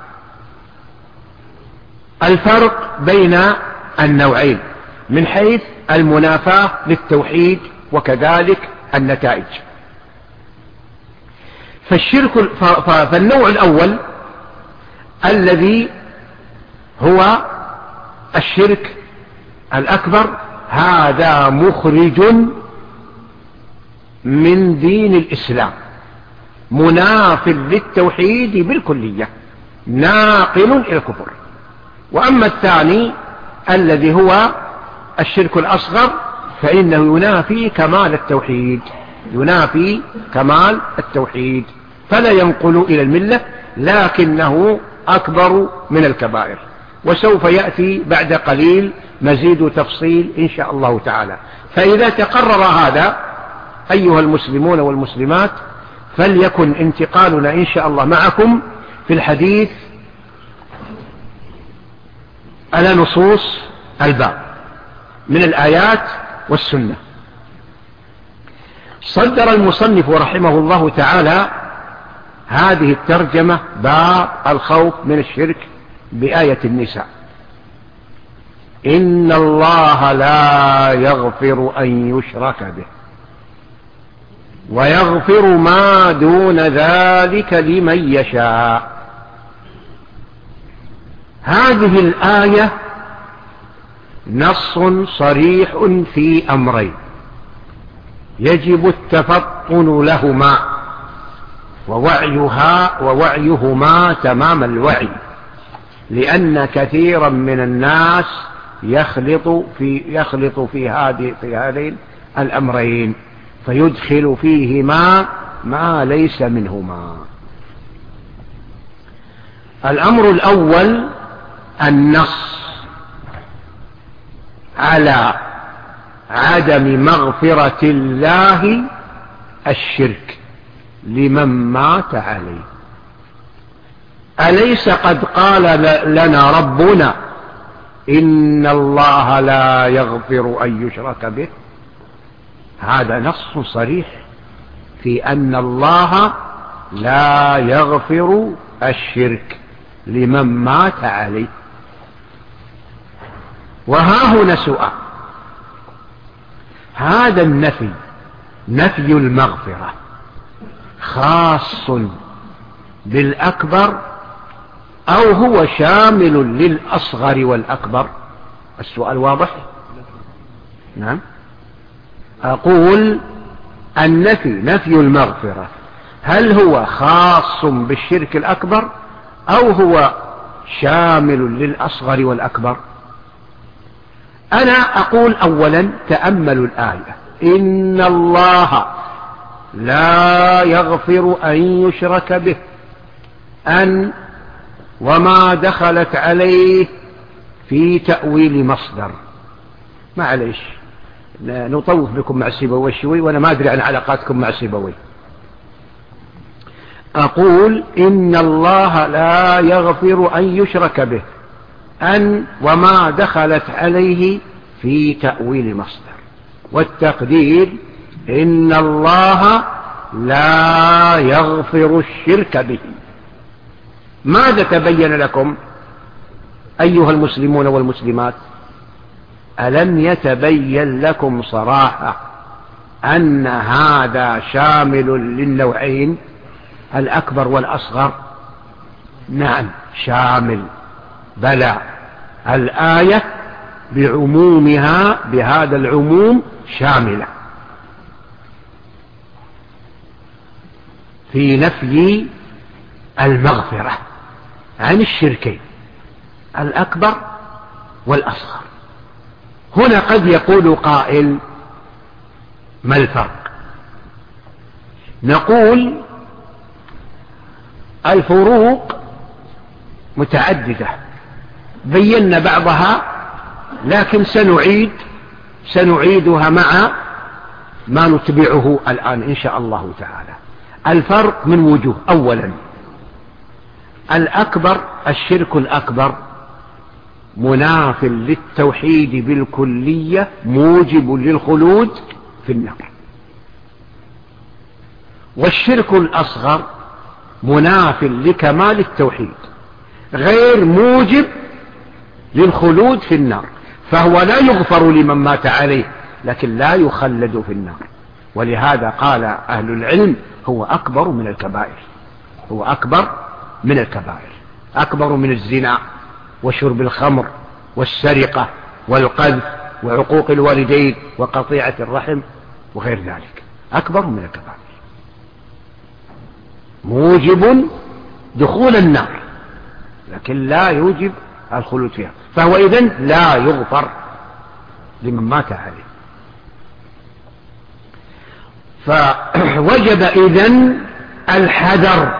الفرق بين النوعين من حيث المنافاة للتوحيد وكذلك النتائج. فالشرك فالنوع الأول الذي هو الشرك الأكبر، هذا مخرج من دين الإسلام، مناف للتوحيد بالكلية، ناقل إلى الكفر. وأما الثاني الذي هو الشرك الأصغر فإنه ينافي كمال التوحيد، ينافي كمال التوحيد، فلا ينقل إلى الملة، لكنه أكبر من الكبائر. وسوف يأتي بعد قليل مزيد تفصيل إن شاء الله تعالى. فإذا تقرر هذا أيها المسلمون والمسلمات، فليكن انتقالنا إن شاء الله معكم في الحديث على نصوص الباب من الآيات والسنة. صدر المصنف رحمه الله تعالى هذه الترجمة باب الخوف من الشرك بآية النساء: إن الله لا يغفر أن يشرك به ويغفر ما دون ذلك لمن يشاء. هذه الآية نص صريح في أمرين يجب التفطن لهما ووعيها ووعيهما تمام الوعي، لأن كثيرا من الناس يخلط في يخلط في هذه في هذين الأمرين فيدخل فيهما ما ليس منهما. الأمر الأول النص على عدم مغفرة الله الشرك لمن مات عليه. أليس قد قال لنا ربنا إن الله لا يغفر أن يشرك به؟ هذا نص صريح في أن الله لا يغفر الشرك لمن مات عليه. وها هنا سؤال: هذا النفي نفي المغفرة خاص بالأكبر أو هو شامل للأصغر والأكبر؟ السؤال واضح؟ نعم. أقول النفي نفي المغفرة هل هو خاص بالشرك الأكبر أو هو شامل للأصغر والأكبر؟ أنا أقول أولا تأملوا الآية: إن الله لا يغفر أن يشرك به، أن وما دخلت عليه في تأويل مصدر. معليش نطوف بكم مع سيبوي شوي، وأنا ما أدري عن علاقاتكم مع سيبوي. أقول إن الله لا يغفر أن يشرك به، أن وما دخلت عليه في تأويل مصدر، والتقدير إن الله لا يغفر الشرك به. ماذا تبين لكم أيها المسلمون والمسلمات؟ ألم يتبين لكم صراحة أن هذا شامل للنوعين الأكبر والأصغر؟ نعم شامل، بلى، الآية بعمومها بهذا العموم شاملة في نفي المغفرة عن الشركين الأكبر والأصغر. هنا قد يقول قائل: ما الفرق؟ نقول الفروق متعددة، بينا بعضها، لكن سنعيد سنعيدها مع ما نتبعه الآن إن شاء الله تعالى. الفرق من وجوه: أولا، الأكبر الشرك الأكبر مناف للتوحيد بالكلية، موجب للخلود في النار. والشرك الأصغر مناف لكمال التوحيد، غير موجب للخلود في النار، فهو لا يغفر لمن مات عليه، لكن لا يخلد في النار. ولهذا قال أهل العلم: هو أكبر من الكبائر، هو أكبر من الكبائر، أكبر من الزنا وشرب الخمر والسرقة والقذف وعقوق الوالدين وقطيعة الرحم وغير ذلك، أكبر من الكبائر، موجب دخول النار لكن لا يوجب الخلود فيها، فهو إذن لا يغفر لمن مات عليه. فوجب إذن الحذر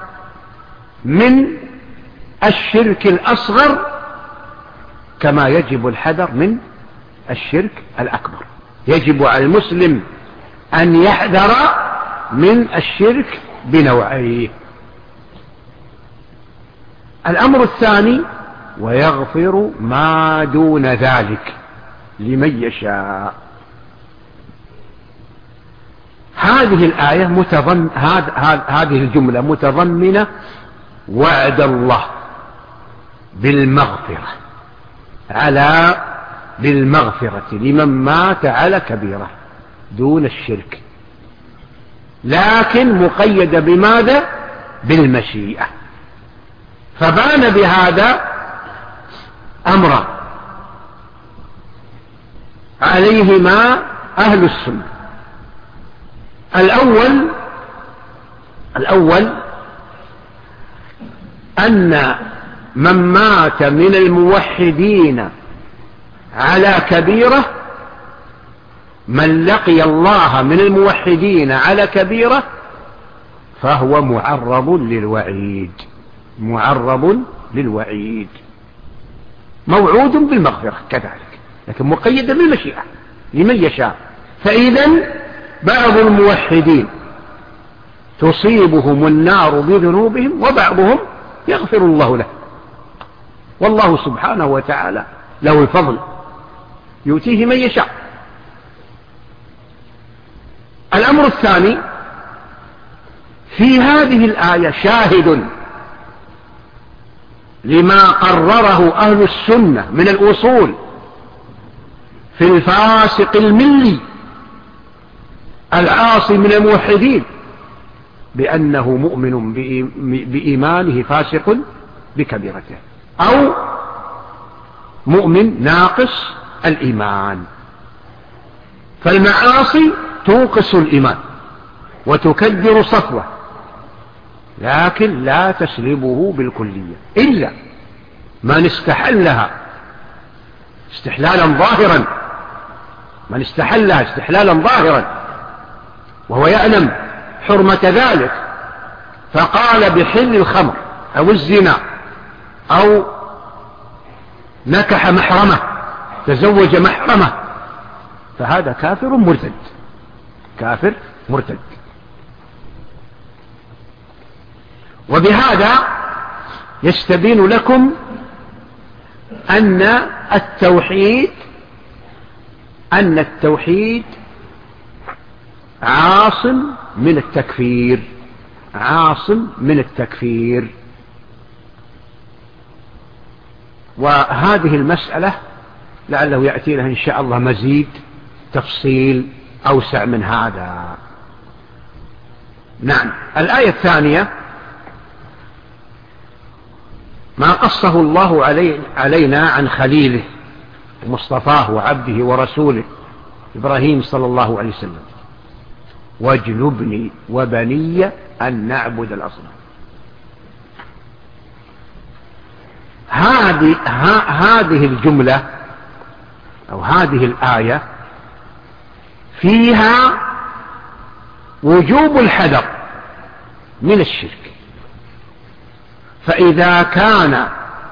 من الشرك الأصغر كما يجب الحذر من الشرك الأكبر. يجب على المسلم أن يحذر من الشرك بنوعيه. الأمر الثاني: ويغفر ما دون ذلك لمن يشاء. هذه الآية متضمن هذه الجملة متضمنة وعد الله بالمغفرة على بالمغفرة لمن مات على كبيرة دون الشرك، لكن مقيدة بماذا؟ بالمشيئة. فبان بهذا أمرا عليهما أهل السنة. الأول الأول أن من مات من الموحدين على كبيرة، من لقي الله من الموحدين على كبيرة فهو معرض للوعيد، معرض للوعيد، موعود بالمغفرة كذلك، لكن مقيد بالمشيئة لمن يشاء. فإذن بعض الموحدين تصيبهم النار بذنوبهم، وبعضهم يغفر الله له، والله سبحانه وتعالى له الفضل يؤتيه من يشاء. الأمر الثاني: في هذه الآية شاهد لما قرره أهل السنة من الأصول في الفاسق الملي العاصي من الموحدين، بأنه مؤمن بإيمانه فاسق بكبيرته، أو مؤمن ناقص الإيمان. فالمعاصي توقص الإيمان وتكدر صفوه، لكن لا تسلبه بالكلية إلا من استحلها استحلالا ظاهرا، من استحلها استحلالا ظاهرا وهو يعلم حرمة ذلك، فقال بحل الخمر أو الزنا أو نكح محرمة، تزوج محرمة، فهذا كافر مرتد، كافر مرتد. وبهذا يستبين لكم أن التوحيد أن التوحيد عاصم من التكفير، عاصم من التكفير. وهذه المسألة لعله يأتي له إن شاء الله مزيد تفصيل أوسع من هذا. نعم. الآية الثانية ما قصه الله علي علينا عن خليله ومصطفاه وعبده ورسوله إبراهيم صلى الله عليه وسلم: واجنبني وبني أن نعبد الأصنام. هذه هذه الجملة أو هذه الآية فيها وجوب الحذر من الشرك. فإذا كان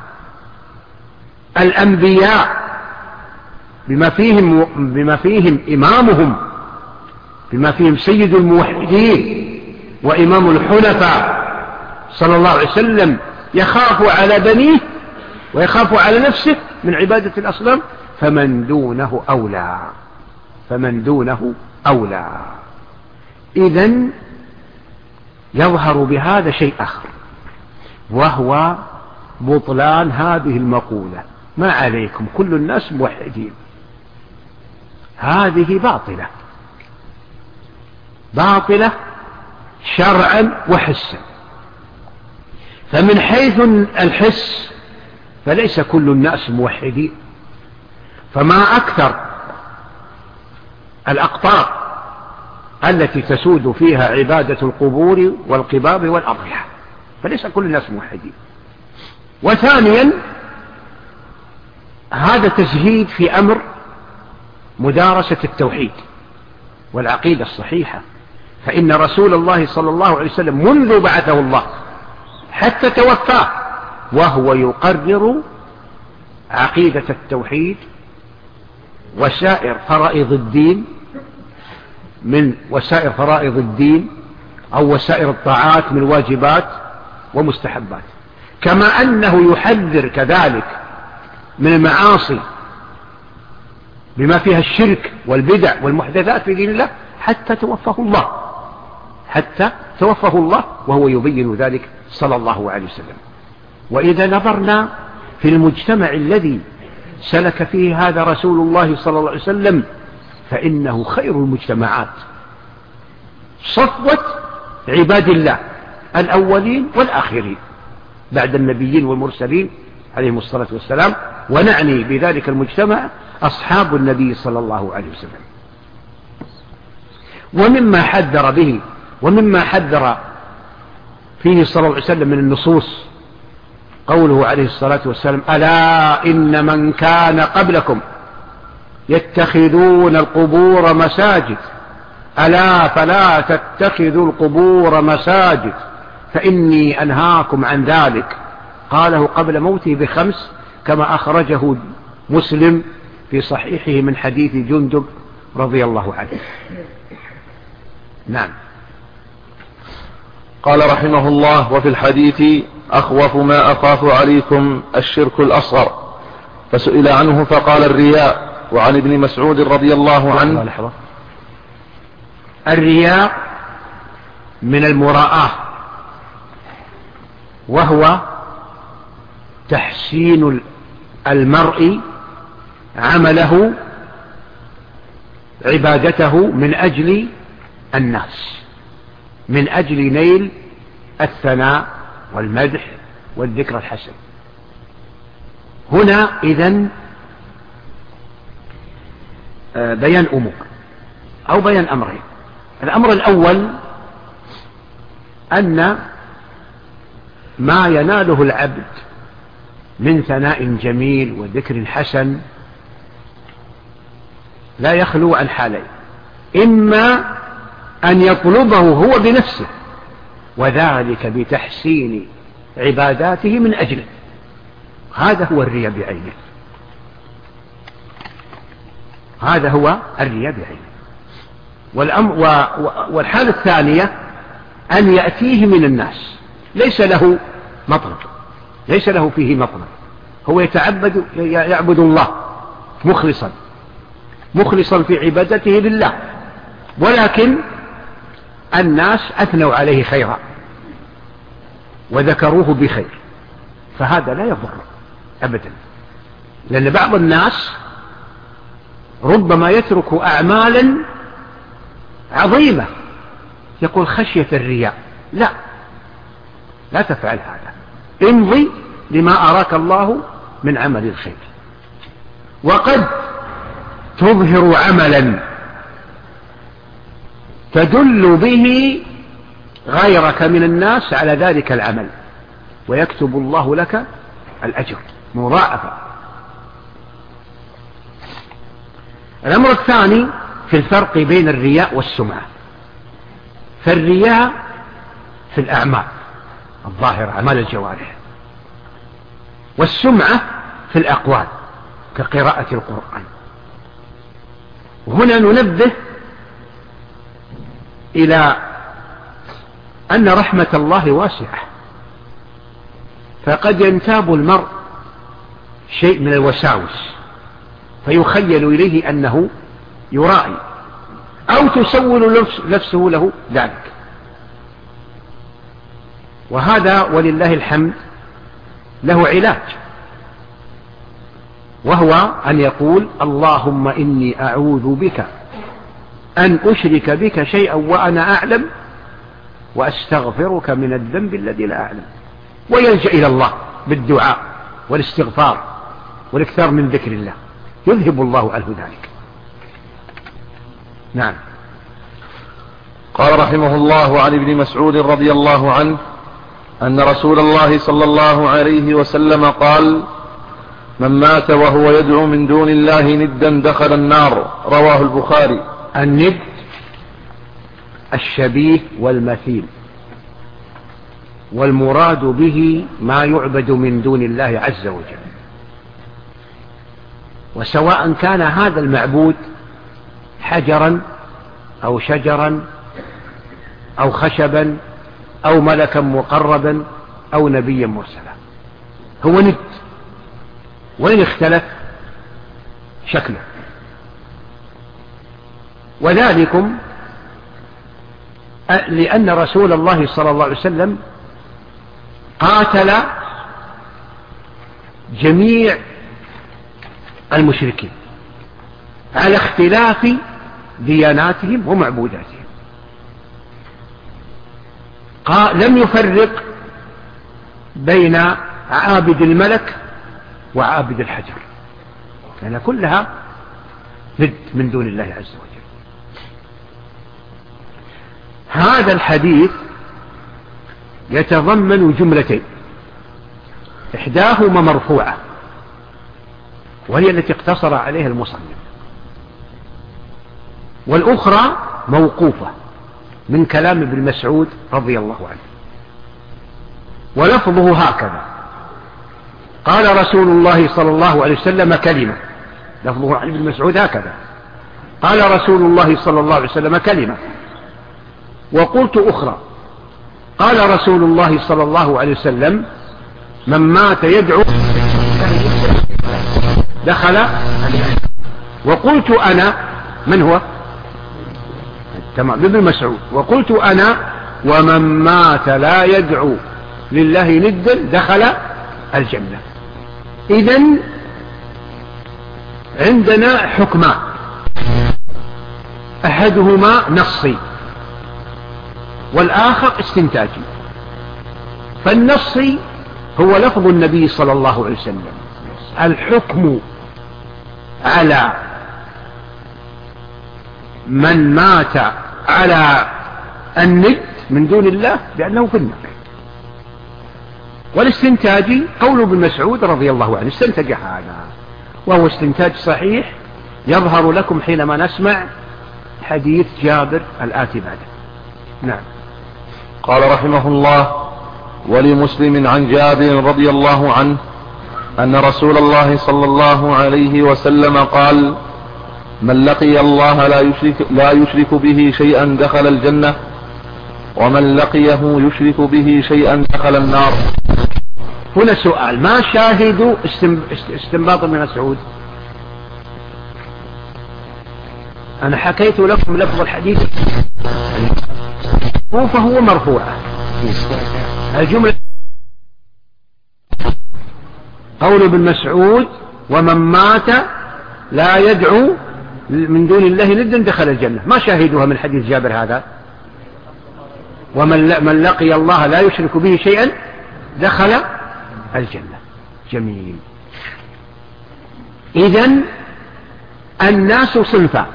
الأنبياء بما فيهم, بما فيهم إمامهم، بما فيهم سيد الموحدين وإمام الحنفاء صلى الله عليه وسلم يخاف على بنيه ويخاف على نفسه من عبادة الأصنام، فمن دونه أولى فمن دونه أولى. إذن يظهر بهذا شيء آخر، وهو بطلان هذه المقولة: ما عليكم كل الناس موحدين. هذه باطلة باطلة شرعا وحسا. فمن حيث الحس فليس كل الناس موحدين، فما أكثر الأقطار التي تسود فيها عبادة القبور والقباب والأضرحة، فليس كل الناس موحدين. وثانيا هذا تزهيد في أمر مدارسة التوحيد والعقيدة الصحيحة، فإن رسول الله صلى الله عليه وسلم منذ بعثه الله حتى توفاه وهو يقرر عقيدة التوحيد وسائر فرائض الدين، من وسائر فرائض الدين أو وسائر الطاعات من واجبات ومستحبات، كما أنه يحذر كذلك من المعاصي بما فيها الشرك والبدع والمحدثات في دين الله حتى توفاه الله حتى توفاه الله وهو يبين ذلك صلى الله عليه وسلم. وإذا نظرنا في المجتمع الذي سلك فيه هذا رسول الله صلى الله عليه وسلم فإنه خير المجتمعات، صفوة عباد الله الأولين والآخرين بعد النبيين والمرسلين عليهم الصلاة والسلام، ونعني بذلك المجتمع أصحاب النبي صلى الله عليه وسلم. ومما حذر به ومما حذر فيه صلى الله عليه وسلم من النصوص قوله عليه الصلاة والسلام: ألا إن من كان قبلكم يتخذون القبور مساجد ألا فلا تتخذوا القبور مساجد فإني أنهاكم عن ذلك. قاله قبل موته بخمس كما أخرجه مسلم في صحيحه من حديث جندب رضي الله عنه. نعم. قال رحمه الله: وفي الحديث: أخوف ما أخاف عليكم الشرك الأصغر. فسئل عنه فقال: الرياء. وعن ابن مسعود رضي الله عنه: لحظة. الرياء من المراءة، وهو تحسين المرء عمله عبادته من أجل الناس، من أجل نيل الثناء والمدح والذكر الحسن. هنا إذن بيان أمور أو بيان أمرين. الأمر الأول أن ما يناله العبد من ثناء جميل وذكر حسن لا يخلو عن حالين: إما أن يطلبه هو بنفسه وذلك بتحسين عباداته من أجله، هذا هو الرياء بعينه، هذا هو الرياء بعينه. والحالة الثانية أن يأتيه من الناس ليس له مطلب، ليس له فيه مطلب، هو يتعبد يعبد الله مخلصا مخلصا في عبادته لله، ولكن الناس أثنوا عليه خيرا وذكروه بخير، فهذا لا يضر أبدا، لأن بعض الناس ربما يترك أعمالا عظيمة يقول خشية الرياء. لا، لا تفعل هذا، امضي لما أراك الله من عمل الخير. وقد تظهر عملا تدل به غيرك من الناس على ذلك العمل، ويكتب الله لك الأجر مضاعفا. الأمر الثاني في الفرق بين الرياء والسمعة. فالرياء في الأعمال الظاهرة، أعمال الجوارح، والسمعة في الأقوال كقراءة القرآن. وهنا ننبه إلى أن رحمة الله واسعة، فقد ينتاب المرء شيء من الوساوس فيخيل إليه أنه يرائي، أو تسول نفسه له ذلك. وهذا ولله الحمد له علاج، وهو أن يقول اللهم إني أعوذ بك أن أشرك بك شيئا وأنا أعلم، وأستغفرك من الذنب الذي لا أعلم، ويلجأ إلى الله بالدعاء والاستغفار والاكثار من ذكر الله، يذهب الله عنه ذلك. نعم. قال رحمه الله عن ابن مسعود رضي الله عنه أن رسول الله صلى الله عليه وسلم قال: من مات وهو يدعو من دون الله ندا دخل النار. رواه البخاري. الند الشبيه والمثيل، والمراد به ما يعبد من دون الله عز وجل، وسواء كان هذا المعبود حجرا أو شجرا أو خشبا أو ملكا مقربا أو نبيا مرسلا، هو ند، وإن اختلف شكله. وذلكم لأن رسول الله صلى الله عليه وسلم قاتل جميع المشركين على اختلاف دياناتهم ومعبوداتهم، لم يفرق بين عابد الملك وعابد الحجر، لأن كلها ند من دون الله عز وجل. هذا الحديث يتضمن جملتين، إحداهما مرفوعة وهي التي اقتصر عليها المصنف، والأخرى موقوفة من كلام ابن مسعود رضي الله عنه، ولفظه هكذا: قال رسول الله صلى الله عليه وسلم كلمة. لفظه عن ابن مسعود هكذا: قال رسول الله صلى الله عليه وسلم كلمة. وقلت أخرى: قال رسول الله صلى الله عليه وسلم: من مات يدعو دخل. وقلت أنا، من هو؟ تمام، ابن مسعود. وقلت أنا: ومن مات لا يدعو لله ندا دخل الجنة. إذن عندنا حكمان، أحدهما نصي والآخر استنتاجي. فالنصي هو لفظ النبي صلى الله عليه وسلم: الحكم على من مات على الند من دون الله بأنه في النار. والاستنتاجي قول ابن مسعود رضي الله عنه، استنتج هذا، وهو استنتاج صحيح يظهر لكم حينما نسمع حديث جابر الآتي بعده. نعم. قال رحمه الله: ولمسلم عن جابر رضي الله عنه أن رسول الله صلى الله عليه وسلم قال: من لقي الله لا يشرك, لا يشرك به شيئا دخل الجنة، ومن لقيه يشرك به شيئا دخل النار. هنا سؤال: ما شاهد استنباط ابن مسعود؟ أنا حكيت لكم لفظ الحديث فهو مرفوع. الجملة قول ابن مسعود: ومن مات لا يدعو من دون الله ندا دخل الجنة. ما شاهدها من حديث جابر هذا؟ ومن من لقي الله لا يشرك به شيئا دخل الجنة. جميل. إذن الناس صنفان،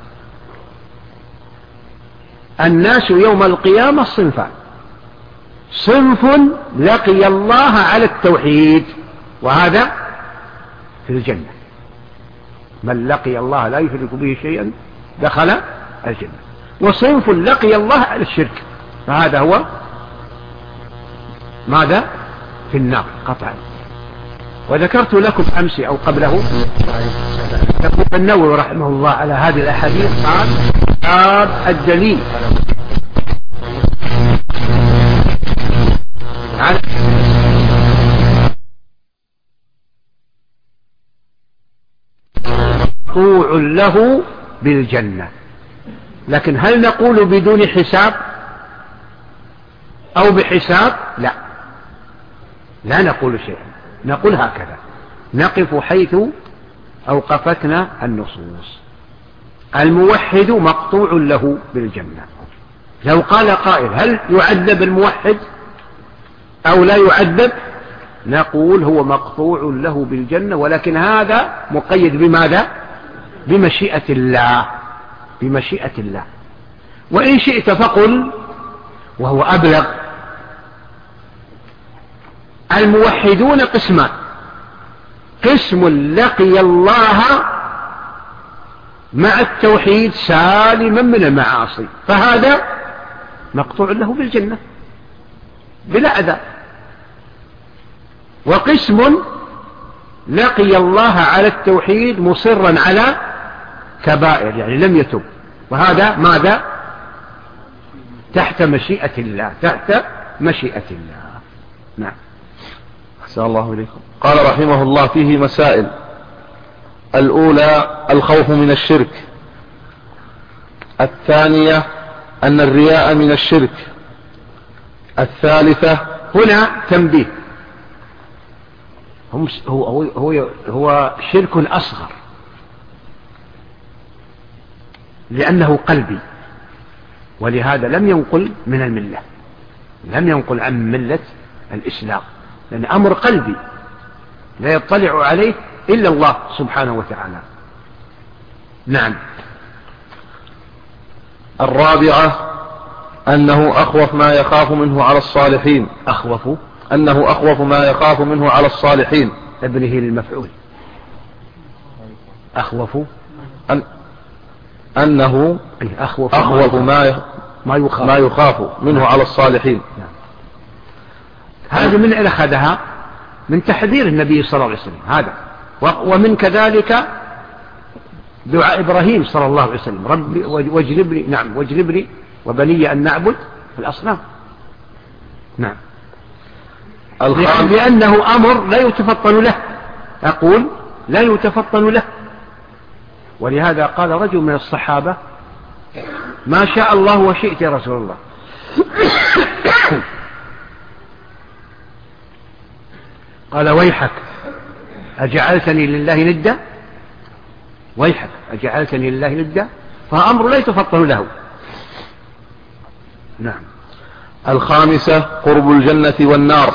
الناس يوم القيامة صنفان: صنف لقي الله على التوحيد وهذا في الجنة، من لقي الله لا يشرك به شيئا دخل الجنة. وصنف لقي الله على الشرك فهذا هو ماذا؟ في النار قطعا. وذكرت لكم أمس أو قبله يقول النووي رحمه الله على هذه الأحاديث قال: باب الدليل على مقطوع له بالجنة. لكن هل نقول بدون حساب أو بحساب؟ لا، لا نقول شيئا، نقول هكذا، نقف حيث أوقفتنا النصوص. الموحد مقطوع له بالجنة. لو قال قائل: هل يعذب الموحد أو لا يعذب؟ نقول هو مقطوع له بالجنة، ولكن هذا مقيد بماذا؟ بمشيئة الله، بمشيئة الله. وإن شئت فقل، وهو أبلغ: الموحدون قسمان: قسم لقي الله مع التوحيد سالما من المعاصي فهذا مقطوع له بالجنة بلا أذى. وقسم لقي الله على التوحيد مصرا على كبائر، يعني لم يتب، وهذا ماذا؟ تحت مشيئة الله، تحت مشيئة الله. نعم. أحسن الله إليكم. قال رحمه الله: فيه مسائل. الأولى الخوف من الشرك. الثانية أن الرياء من الشرك. الثالثة. هنا تنبيه، هو, هو, هو, هو شرك أصغر لأنه قلبي، ولهذا لم ينقل من الملة، لم ينقل عن ملة الإسلام، لأن أمر قلبي لا يطلع عليه إلا الله سبحانه وتعالى. نعم. الرابعة أنه أخوف ما يخاف منه على الصالحين. أخوف أنه أخوف ما يخاف منه على الصالحين. ابنه للمفعول. أخوف أن أنه أخوف, أخوف ما ما يخاف, ما يخاف منه نعم. على الصالحين. نعم. هذا من أين أخذها؟ من تحذير النبي صلى الله عليه وسلم هذا، ومن كذلك دعاء إبراهيم صلى الله عليه وسلم: ربي واجلبني، نعم، واجلبني وبني أن نعبد الأصنام. نعم. لأنه أمر لا يتفطن له، أقول لا يتفطن له. ولهذا قال رجل من الصحابة: ما شاء الله وشئت يا رسول الله. قال: ويحك أجعلتني لله ندا؟ ويحك أجعلتني لله ندا؟ فأمر لا يتفطن له. نعم. الخامسة قرب الجنة والنار.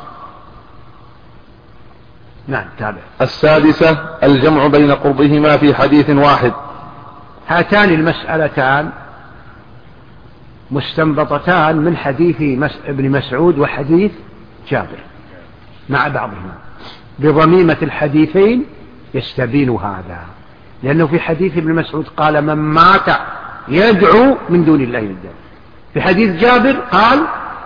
نعم. تابع. السادسة الجمع بين قربهما في حديث واحد. هاتان المسألتان مستنبطتان من حديث ابن مسعود وحديث جابر مع بعضهما، بضميمة الحديثين يستبين هذا، لأنه في حديث ابن مسعود قال: من مات يدعو من دون الله ندا. في حديث جابر قال: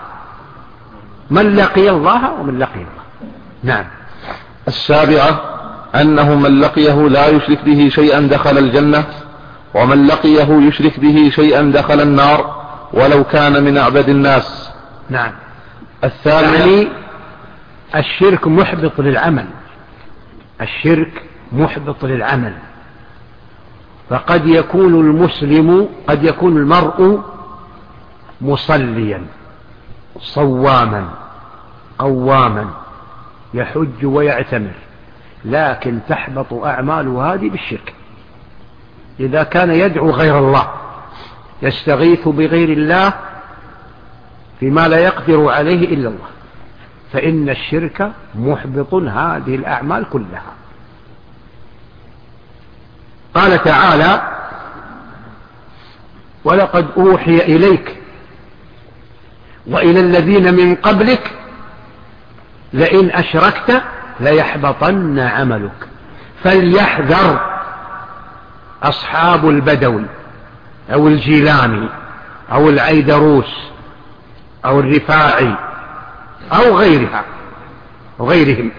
من لقي الله ومن لقي الله. نعم. السابعة أنه من لقيه لا يشرك به شيئا دخل الجنة، ومن لقيه يشرك به شيئا دخل النار ولو كان من أعبد الناس. نعم. الثانية يعني الشرك محبط للعمل، الشرك محبط للعمل. فقد يكون المسلم، قد يكون المرء مصليا صواما قواما يحج ويعتمر، لكن تحبط أعماله هذه بالشرك، إذا كان يدعو غير الله، يستغيث بغير الله فيما لا يقدر عليه إلا الله، فإن الشرك محبط هذه الأعمال كلها. قال تعالى: ولقد أوحي إليك وإلى الذين من قبلك لئن أشركت ليحبطن عملك. فليحذر أصحاب البدوي أو الجيلاني أو العيدروس أو الرفاعي أو غيرها وغيرهم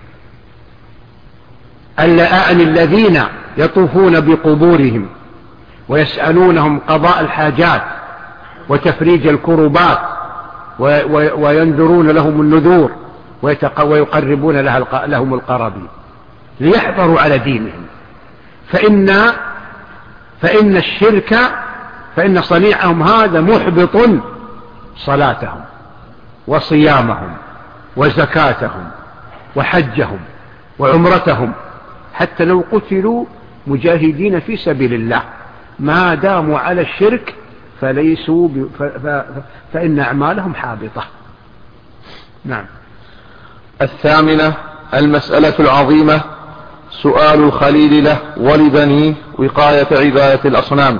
أعني الذين يطوفون بقبورهم ويسألونهم قضاء الحاجات وتفريج الكربات وينذرون لهم النذور ويقربون لهم القرابين، ليحذروا على دينهم، فإن فإن الشرك فإن صنيعهم هذا محبط صلاتهم وصيامهم وزكاتهم وحجهم وعمرتهم، حتى لو قتلوا مجاهدين في سبيل الله ما داموا على الشرك فليسوا ب... ف... ف... فإن أعمالهم حابطة. نعم. الثامنة المسألة العظيمة سؤال الخليل له ولبنيه وقاية عبادة الأصنام.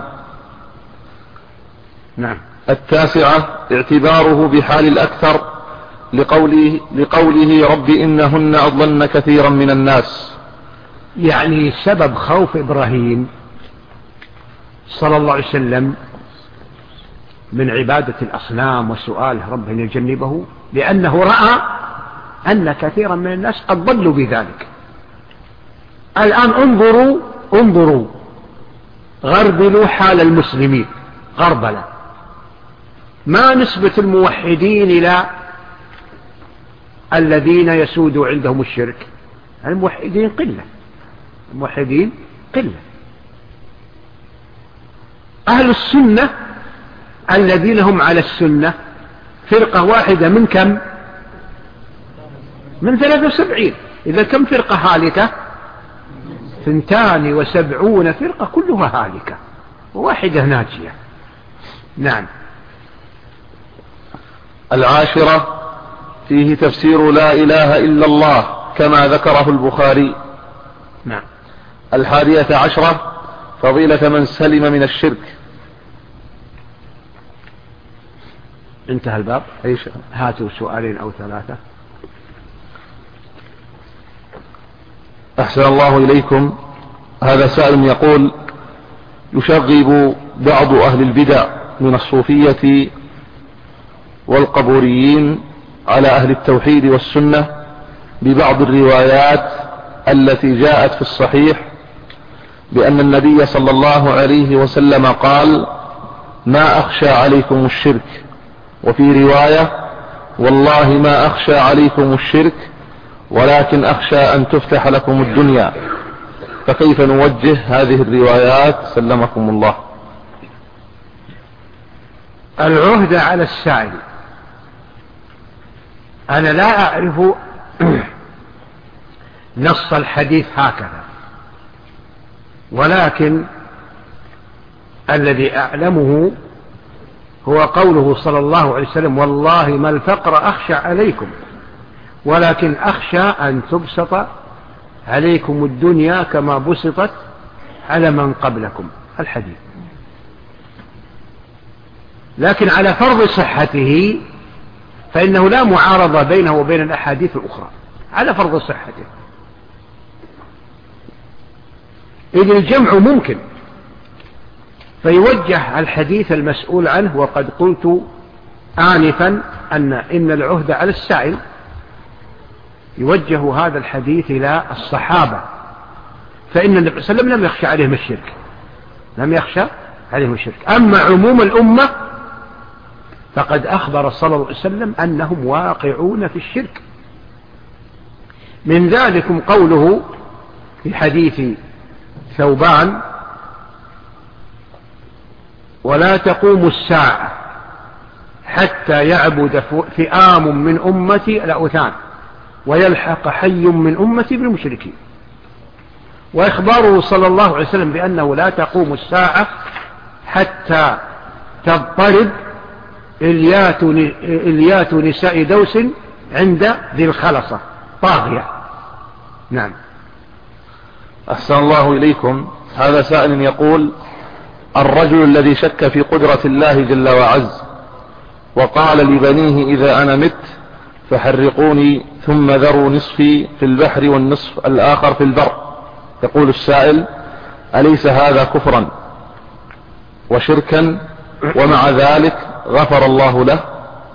نعم. التاسعة اعتباره بحال الأكثر لقوله, لقوله رب إنهن أضلن كثيرا من الناس، يعني سبب خوف إبراهيم صلى الله عليه وسلم من عبادة الأصنام وسؤاله رب أن يجنبه لأنه رأى أن كثيرا من الناس قد ضلوا بذلك. الآن انظروا انظروا غربلوا حال المسلمين غربلة، ما نسبة الموحدين إلى الذين يسود عندهم الشرك؟ الموحدين قلة، الموحدين قلة. أهل السنة الذين هم على السنة فرقة واحدة من كم؟ من ثلاثة وسبعين. إذا كم فرقة هالكة؟ ثنتان وسبعون فرقة كلها هالكة وواحدة ناجية. نعم. العاشرة فيه تفسير لا إله إلا الله كما ذكره البخاري. نعم. الحادية عشرة فضيلة من سلم من الشرك. انتهى الباب. أي شيء. هاتوا سؤالين أو ثلاثة. أحسن الله إليكم. هذا سائل يقول: يشغب بعض أهل البدع من الصوفية والقبوريين على أهل التوحيد والسنة ببعض الروايات التي جاءت في الصحيح بأن النبي صلى الله عليه وسلم قال: ما أخشى عليكم الشرك، وفي رواية: والله ما أخشى عليكم الشرك ولكن أخشى أن تفتح لكم الدنيا. فكيف نوجه هذه الروايات سلمكم الله؟ العهد على السائل، أنا لا أعرف نص الحديث هكذا، ولكن الذي أعلمه هو قوله صلى الله عليه وسلم: والله ما الفقر أخشى عليكم ولكن أخشى أن تبسط عليكم الدنيا كما بسطت على من قبلكم. الحديث، لكن على فرض صحته فإنه لا معارضة بينه وبين الأحاديث الأخرى على فرض صحته، إذ الجمع ممكن، فيوجه الحديث المسؤول عنه. وقد قلت آنفا أن إن العهد على السائل يوجه هذا الحديث إلى الصحابة، فإن النبي صلى الله عليه وسلم لم يخشى عليهم الشرك، لم يخشى عليهم الشرك. أما عموم الأمة فقد أخبر صلى الله عليه وسلم أنهم واقعون في الشرك. من ذلكم قوله في حديث ثوبان: ولا تقوم الساعة حتى يعبد فئام من أمتي الأوثان ويلحق حي من أمتي بالمشركين. وإخباره صلى الله عليه وسلم بأنه لا تقوم الساعة حتى تضطرب إليات, إليات نساء دوس عند ذي الخلصة طاغية. نعم. أحسن الله إليكم. هذا سائل يقول: الرجل الذي شك في قدرة الله جل وعز وقال لبنيه إذا أنا مت فحرقوني ثم ذروا نصفي في البحر والنصف الآخر في البر، يقول السائل: أليس هذا كفرا وشركا ومع ذلك غفر الله له؟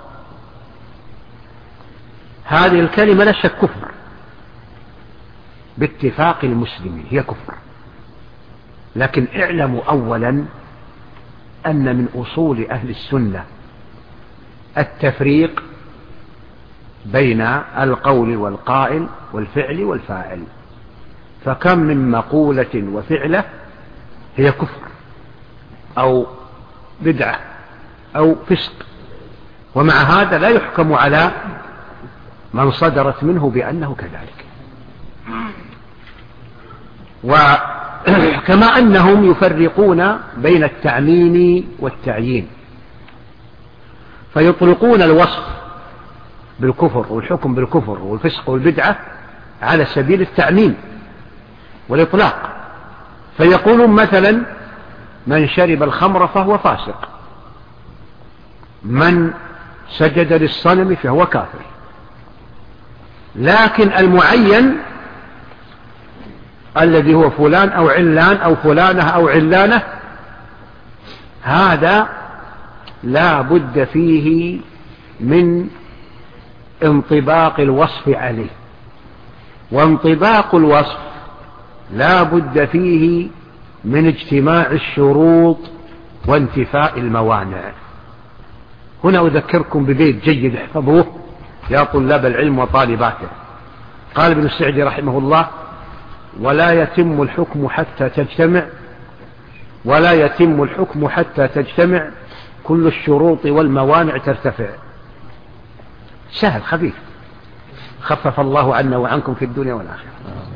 هذه الكلمة لا شك كفر باتفاق المسلمين، هي كفر. لكن اعلموا أولا أن من أصول أهل السنة التفريق بين القول والقائل والفعل والفاعل، فكم من مقولة وفعلة هي كفر أو بدعة أو فسق، ومع هذا لا يحكم على من صدرت منه بأنه كذلك. وكما أنهم يفرقون بين التعميم والتعيين، فيطلقون الوصف بالكفر والحكم بالكفر والفسق والبدعة على سبيل التعميم والإطلاق، فيقولون مثلا: من شرب الخمر فهو فاسق، من سجد للصنم فهو كافر. لكن المعين الذي هو فلان أو علان أو فلانة أو علانة، هذا لا بد فيه من انطباق الوصف عليه، وانطباق الوصف لا بد فيه من اجتماع الشروط وانتفاء الموانع. هنا أذكركم ببيت جيد احفظوه يا طلاب العلم وطالباته. قال ابن السعدي رحمه الله: ولا يتم الحكم حتى تجتمع ولا يتم الحكم حتى تجتمع كل الشروط والموانع ترتفع. سهل خفيف، خفف الله عنا وعنكم في الدنيا والآخرة.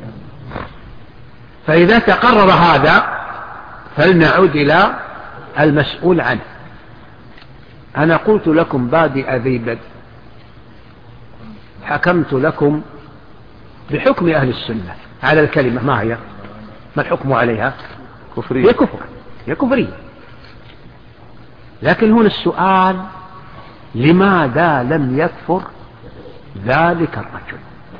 فإذا تقرر هذا فلنعود إلى المسؤول عنه. أنا قلت لكم بادئ ذي بدء، حكمت لكم بحكم أهل السنة على الكلمة. ما هي؟ ما الحكم عليها؟ كفرية. هي كفر، هي كفرية. لكن هنا السؤال: لماذا لم يكفر ذلك الرجل؟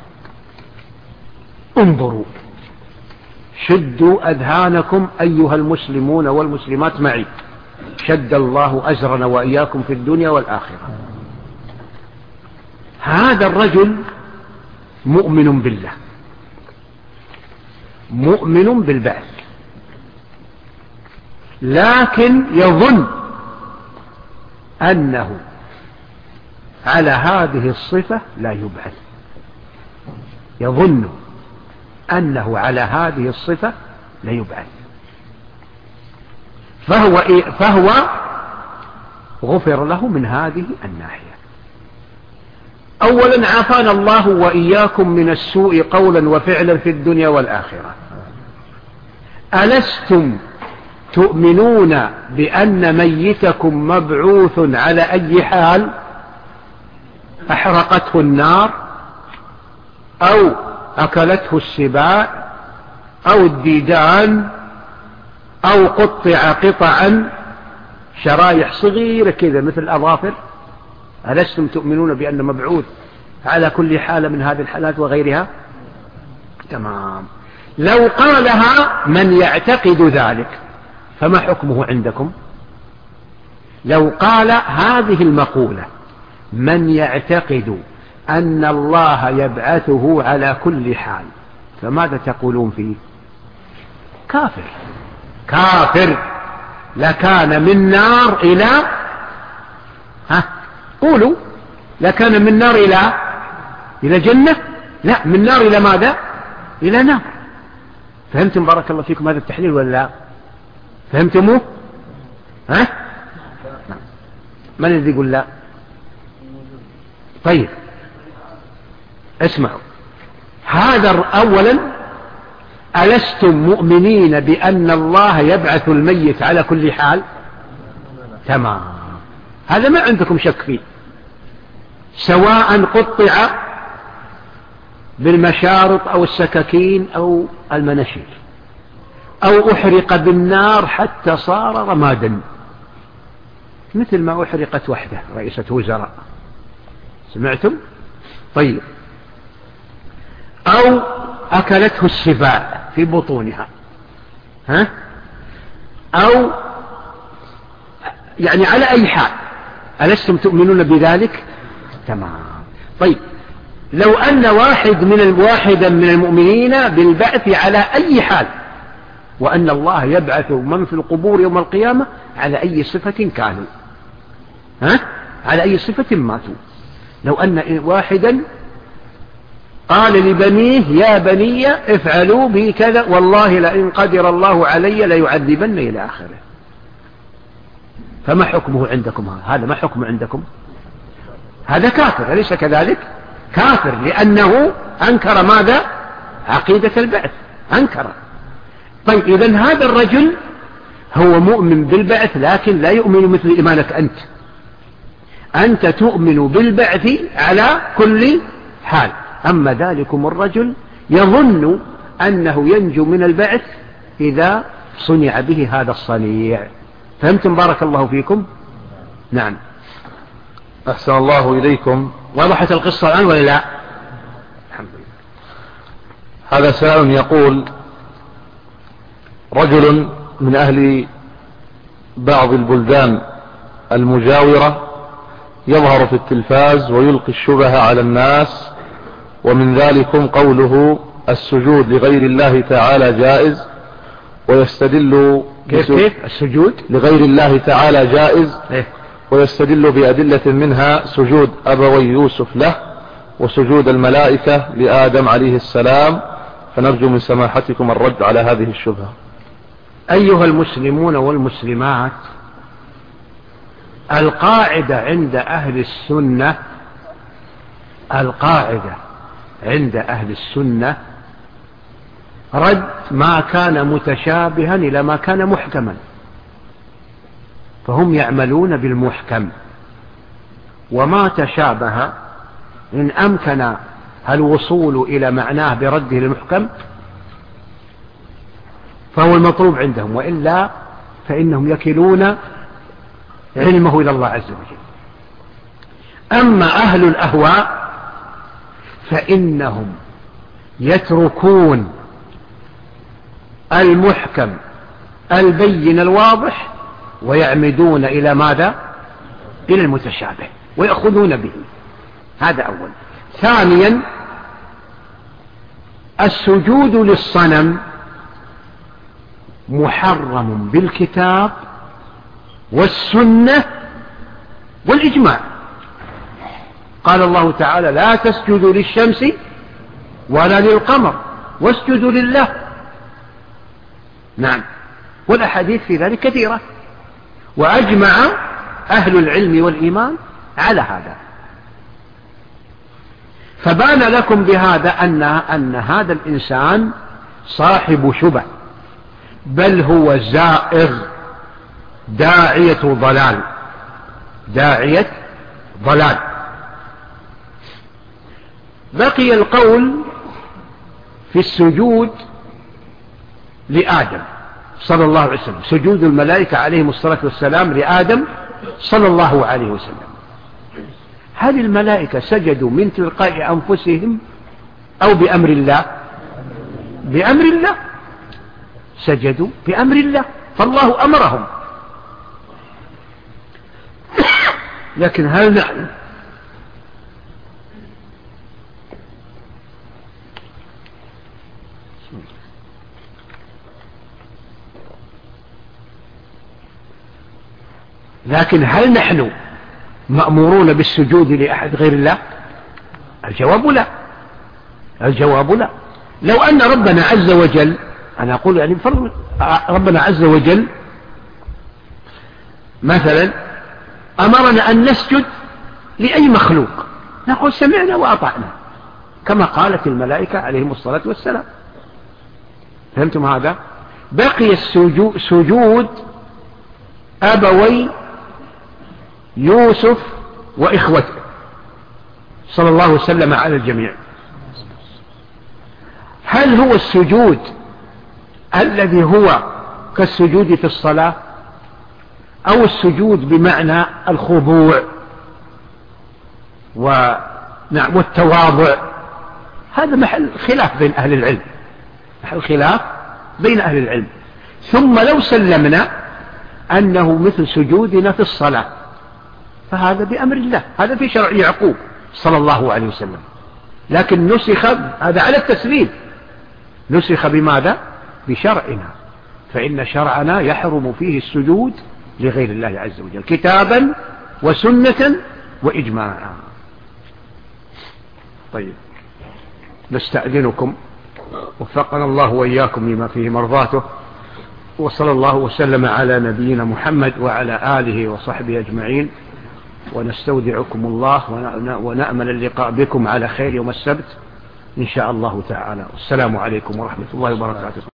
انظروا، شدوا أذهانكم أيها المسلمون والمسلمات معي، شد الله أجرنا وإياكم في الدنيا والآخرة. هذا الرجل مؤمن بالله، مؤمن بالبعث، لكن يظن أنه على هذه الصفة لا يبعث، يظن أنه على هذه الصفة لا يبعث، فهو, فهو غفر له من هذه الناحية. أولا عافانا الله وإياكم من السوء قولا وفعلا في الدنيا والآخرة. ألستم تؤمنون بأن ميتكم مبعوث على أي حال؟ أحرقته النار أو أكلته السباع أو الديدان أو قطع قطعا شرايح صغيرة كذا مثل الأظافر. ألستم تؤمنون بأن مبعوث على كل حالة من هذه الحالات وغيرها؟ تمام. لو قالها من يعتقد ذلك فما حكمه عندكم؟ لو قال هذه المقولة من يعتقد أن الله يبعثه على كل حال، فماذا تقولون فيه؟ كافر. كافر. لكان من نار إلى ها قولوا لكان من نار إلى إلى جنة؟ لا، من نار إلى ماذا؟ إلى نار. فهمتم بارك الله فيكم هذا التحليل ولا لا؟ فهمتموه؟ ها؟ من الذي يقول لا؟ طيب اسمعوا، هذا أولا ألستم مؤمنين بأن الله يبعث الميت على كل حال؟ تمام، هذا ما عندكم شك فيه، سواء قطع بالمشارط أو السكاكين أو المناشير أو أحرق بالنار حتى صار رمادا، مثل ما أحرقت وحده رئيسة وزراء، سمعتم؟ طيب، أو أكلته السباع في بطونها، ها؟ أو يعني على أي حال، ألستم تؤمنون بذلك؟ تمام. طيب، لو أن واحد من واحدا من المؤمنين بالبعث على أي حال، وأن الله يبعث من في القبور يوم القيامة على أي صفة كانوا، ها؟ على أي صفة ماتوا، لو أن واحدا قال لبنيه يا بني افعلوا بي كذا والله لئن قدر الله علي ليعذبن إلى آخره، فما حكمه عندكم؟ هذا هذا ما حكمه عندكم؟ هذا كافر، أليس كذلك؟ كافر، لأنه أنكر ماذا؟ عقيدة البعث، أنكر. طيب، إذن هذا الرجل هو مؤمن بالبعث لكن لا يؤمن مثل إيمانك أنت، أنت تؤمن بالبعث على كل حال، أما ذلكم الرجل يظن أنه ينجو من البعث إذا صنع به هذا الصنيع. فهمتم؟ بارك الله فيكم. نعم، أحسن الله إليكم. وضحت القصة الآن ولا لا؟ الحمد لله. هذا سائل يقول: رجل من أهل بعض البلدان المجاورة يظهر في التلفاز ويلقي الشبهة على الناس، ومن ذلكم قوله السجود لغير الله تعالى جائز، ويستدل كيف كيف السجود لغير الله تعالى جائز إيه؟ ويستدل بأدلة منها سجود أبوي يوسف له وسجود الملائكة لآدم عليه السلام، فنرجو من سماحتكم الرد على هذه الشبهة. أيها المسلمون والمسلمات، القاعدة عند أهل السنة القاعدة عند أهل السنة رد ما كان متشابها إلى ما كان محكما، فهم يعملون بالمحكم، وما تشابه إن أمكن الوصول إلى معناه برده للمحكم فهو المطلوب عندهم، وإلا فإنهم يكلون علمه إلى الله عز وجل. أما أهل الأهواء فإنهم يتركون المحكم البين الواضح ويعمدون إلى ماذا؟ إلى المتشابه ويأخذون به. هذا أول. ثانيا، السجود للصنم محرم بالكتاب والسنة والإجماع. قال الله تعالى: لا تسجدوا للشمس ولا للقمر واسجدوا لله. نعم، والأحاديث في ذلك كثيرة، وأجمع أهل العلم والإيمان على هذا. فبان لكم بهذا أن, أن هذا الإنسان صاحب شبه، بل هو زائغ داعية ضلال داعية ضلال. بقي القول في السجود لآدم صلى الله عليه وسلم، سجود الملائكة عليهم الصلاة والسلام لآدم صلى الله عليه وسلم. هل الملائكة سجدوا من تلقاء أنفسهم أو بأمر الله؟ بأمر الله، سجدوا بأمر الله، فالله أمرهم. لكن هل نحن لكن هل نحن مأمورون بالسجود لأحد غير الله؟ الجواب لا. الجواب لا. لو أن ربنا عز وجل، أنا أقول يعني فرض ربنا عز وجل مثلا أمرنا أن نسجد لأي مخلوق، نقول سمعنا وأطعنا كما قالت الملائكة عليهم الصلاة والسلام. فهمتم هذا؟ بقي السجود سجود أبوي يوسف وإخوته صلى الله وسلم على الجميع. هل هو السجود الذي هو كالسجود في الصلاة، أو السجود بمعنى الخضوع والتواضع؟ هذا محل خلاف بين أهل العلم، محل خلاف بين أهل العلم. ثم لو سلمنا أنه مثل سجودنا في الصلاة فهذا بأمر الله، هذا في شرع يعقوب صلى الله عليه وسلم، لكن نسخ هذا على التسليم، نسخ بماذا؟ بشرعنا، فإن شرعنا يحرم فيه السجود لغير الله عز وجل كتابا وسنة وإجماعا. طيب، نستأذنكم، وفقنا الله وإياكم لما فيه مرضاته، وصلى الله وسلم على نبينا محمد وعلى آله وصحبه أجمعين، ونستودعكم الله ونأمل اللقاء بكم على خير يوم السبت إن شاء الله تعالى. والسلام عليكم ورحمة الله وبركاته.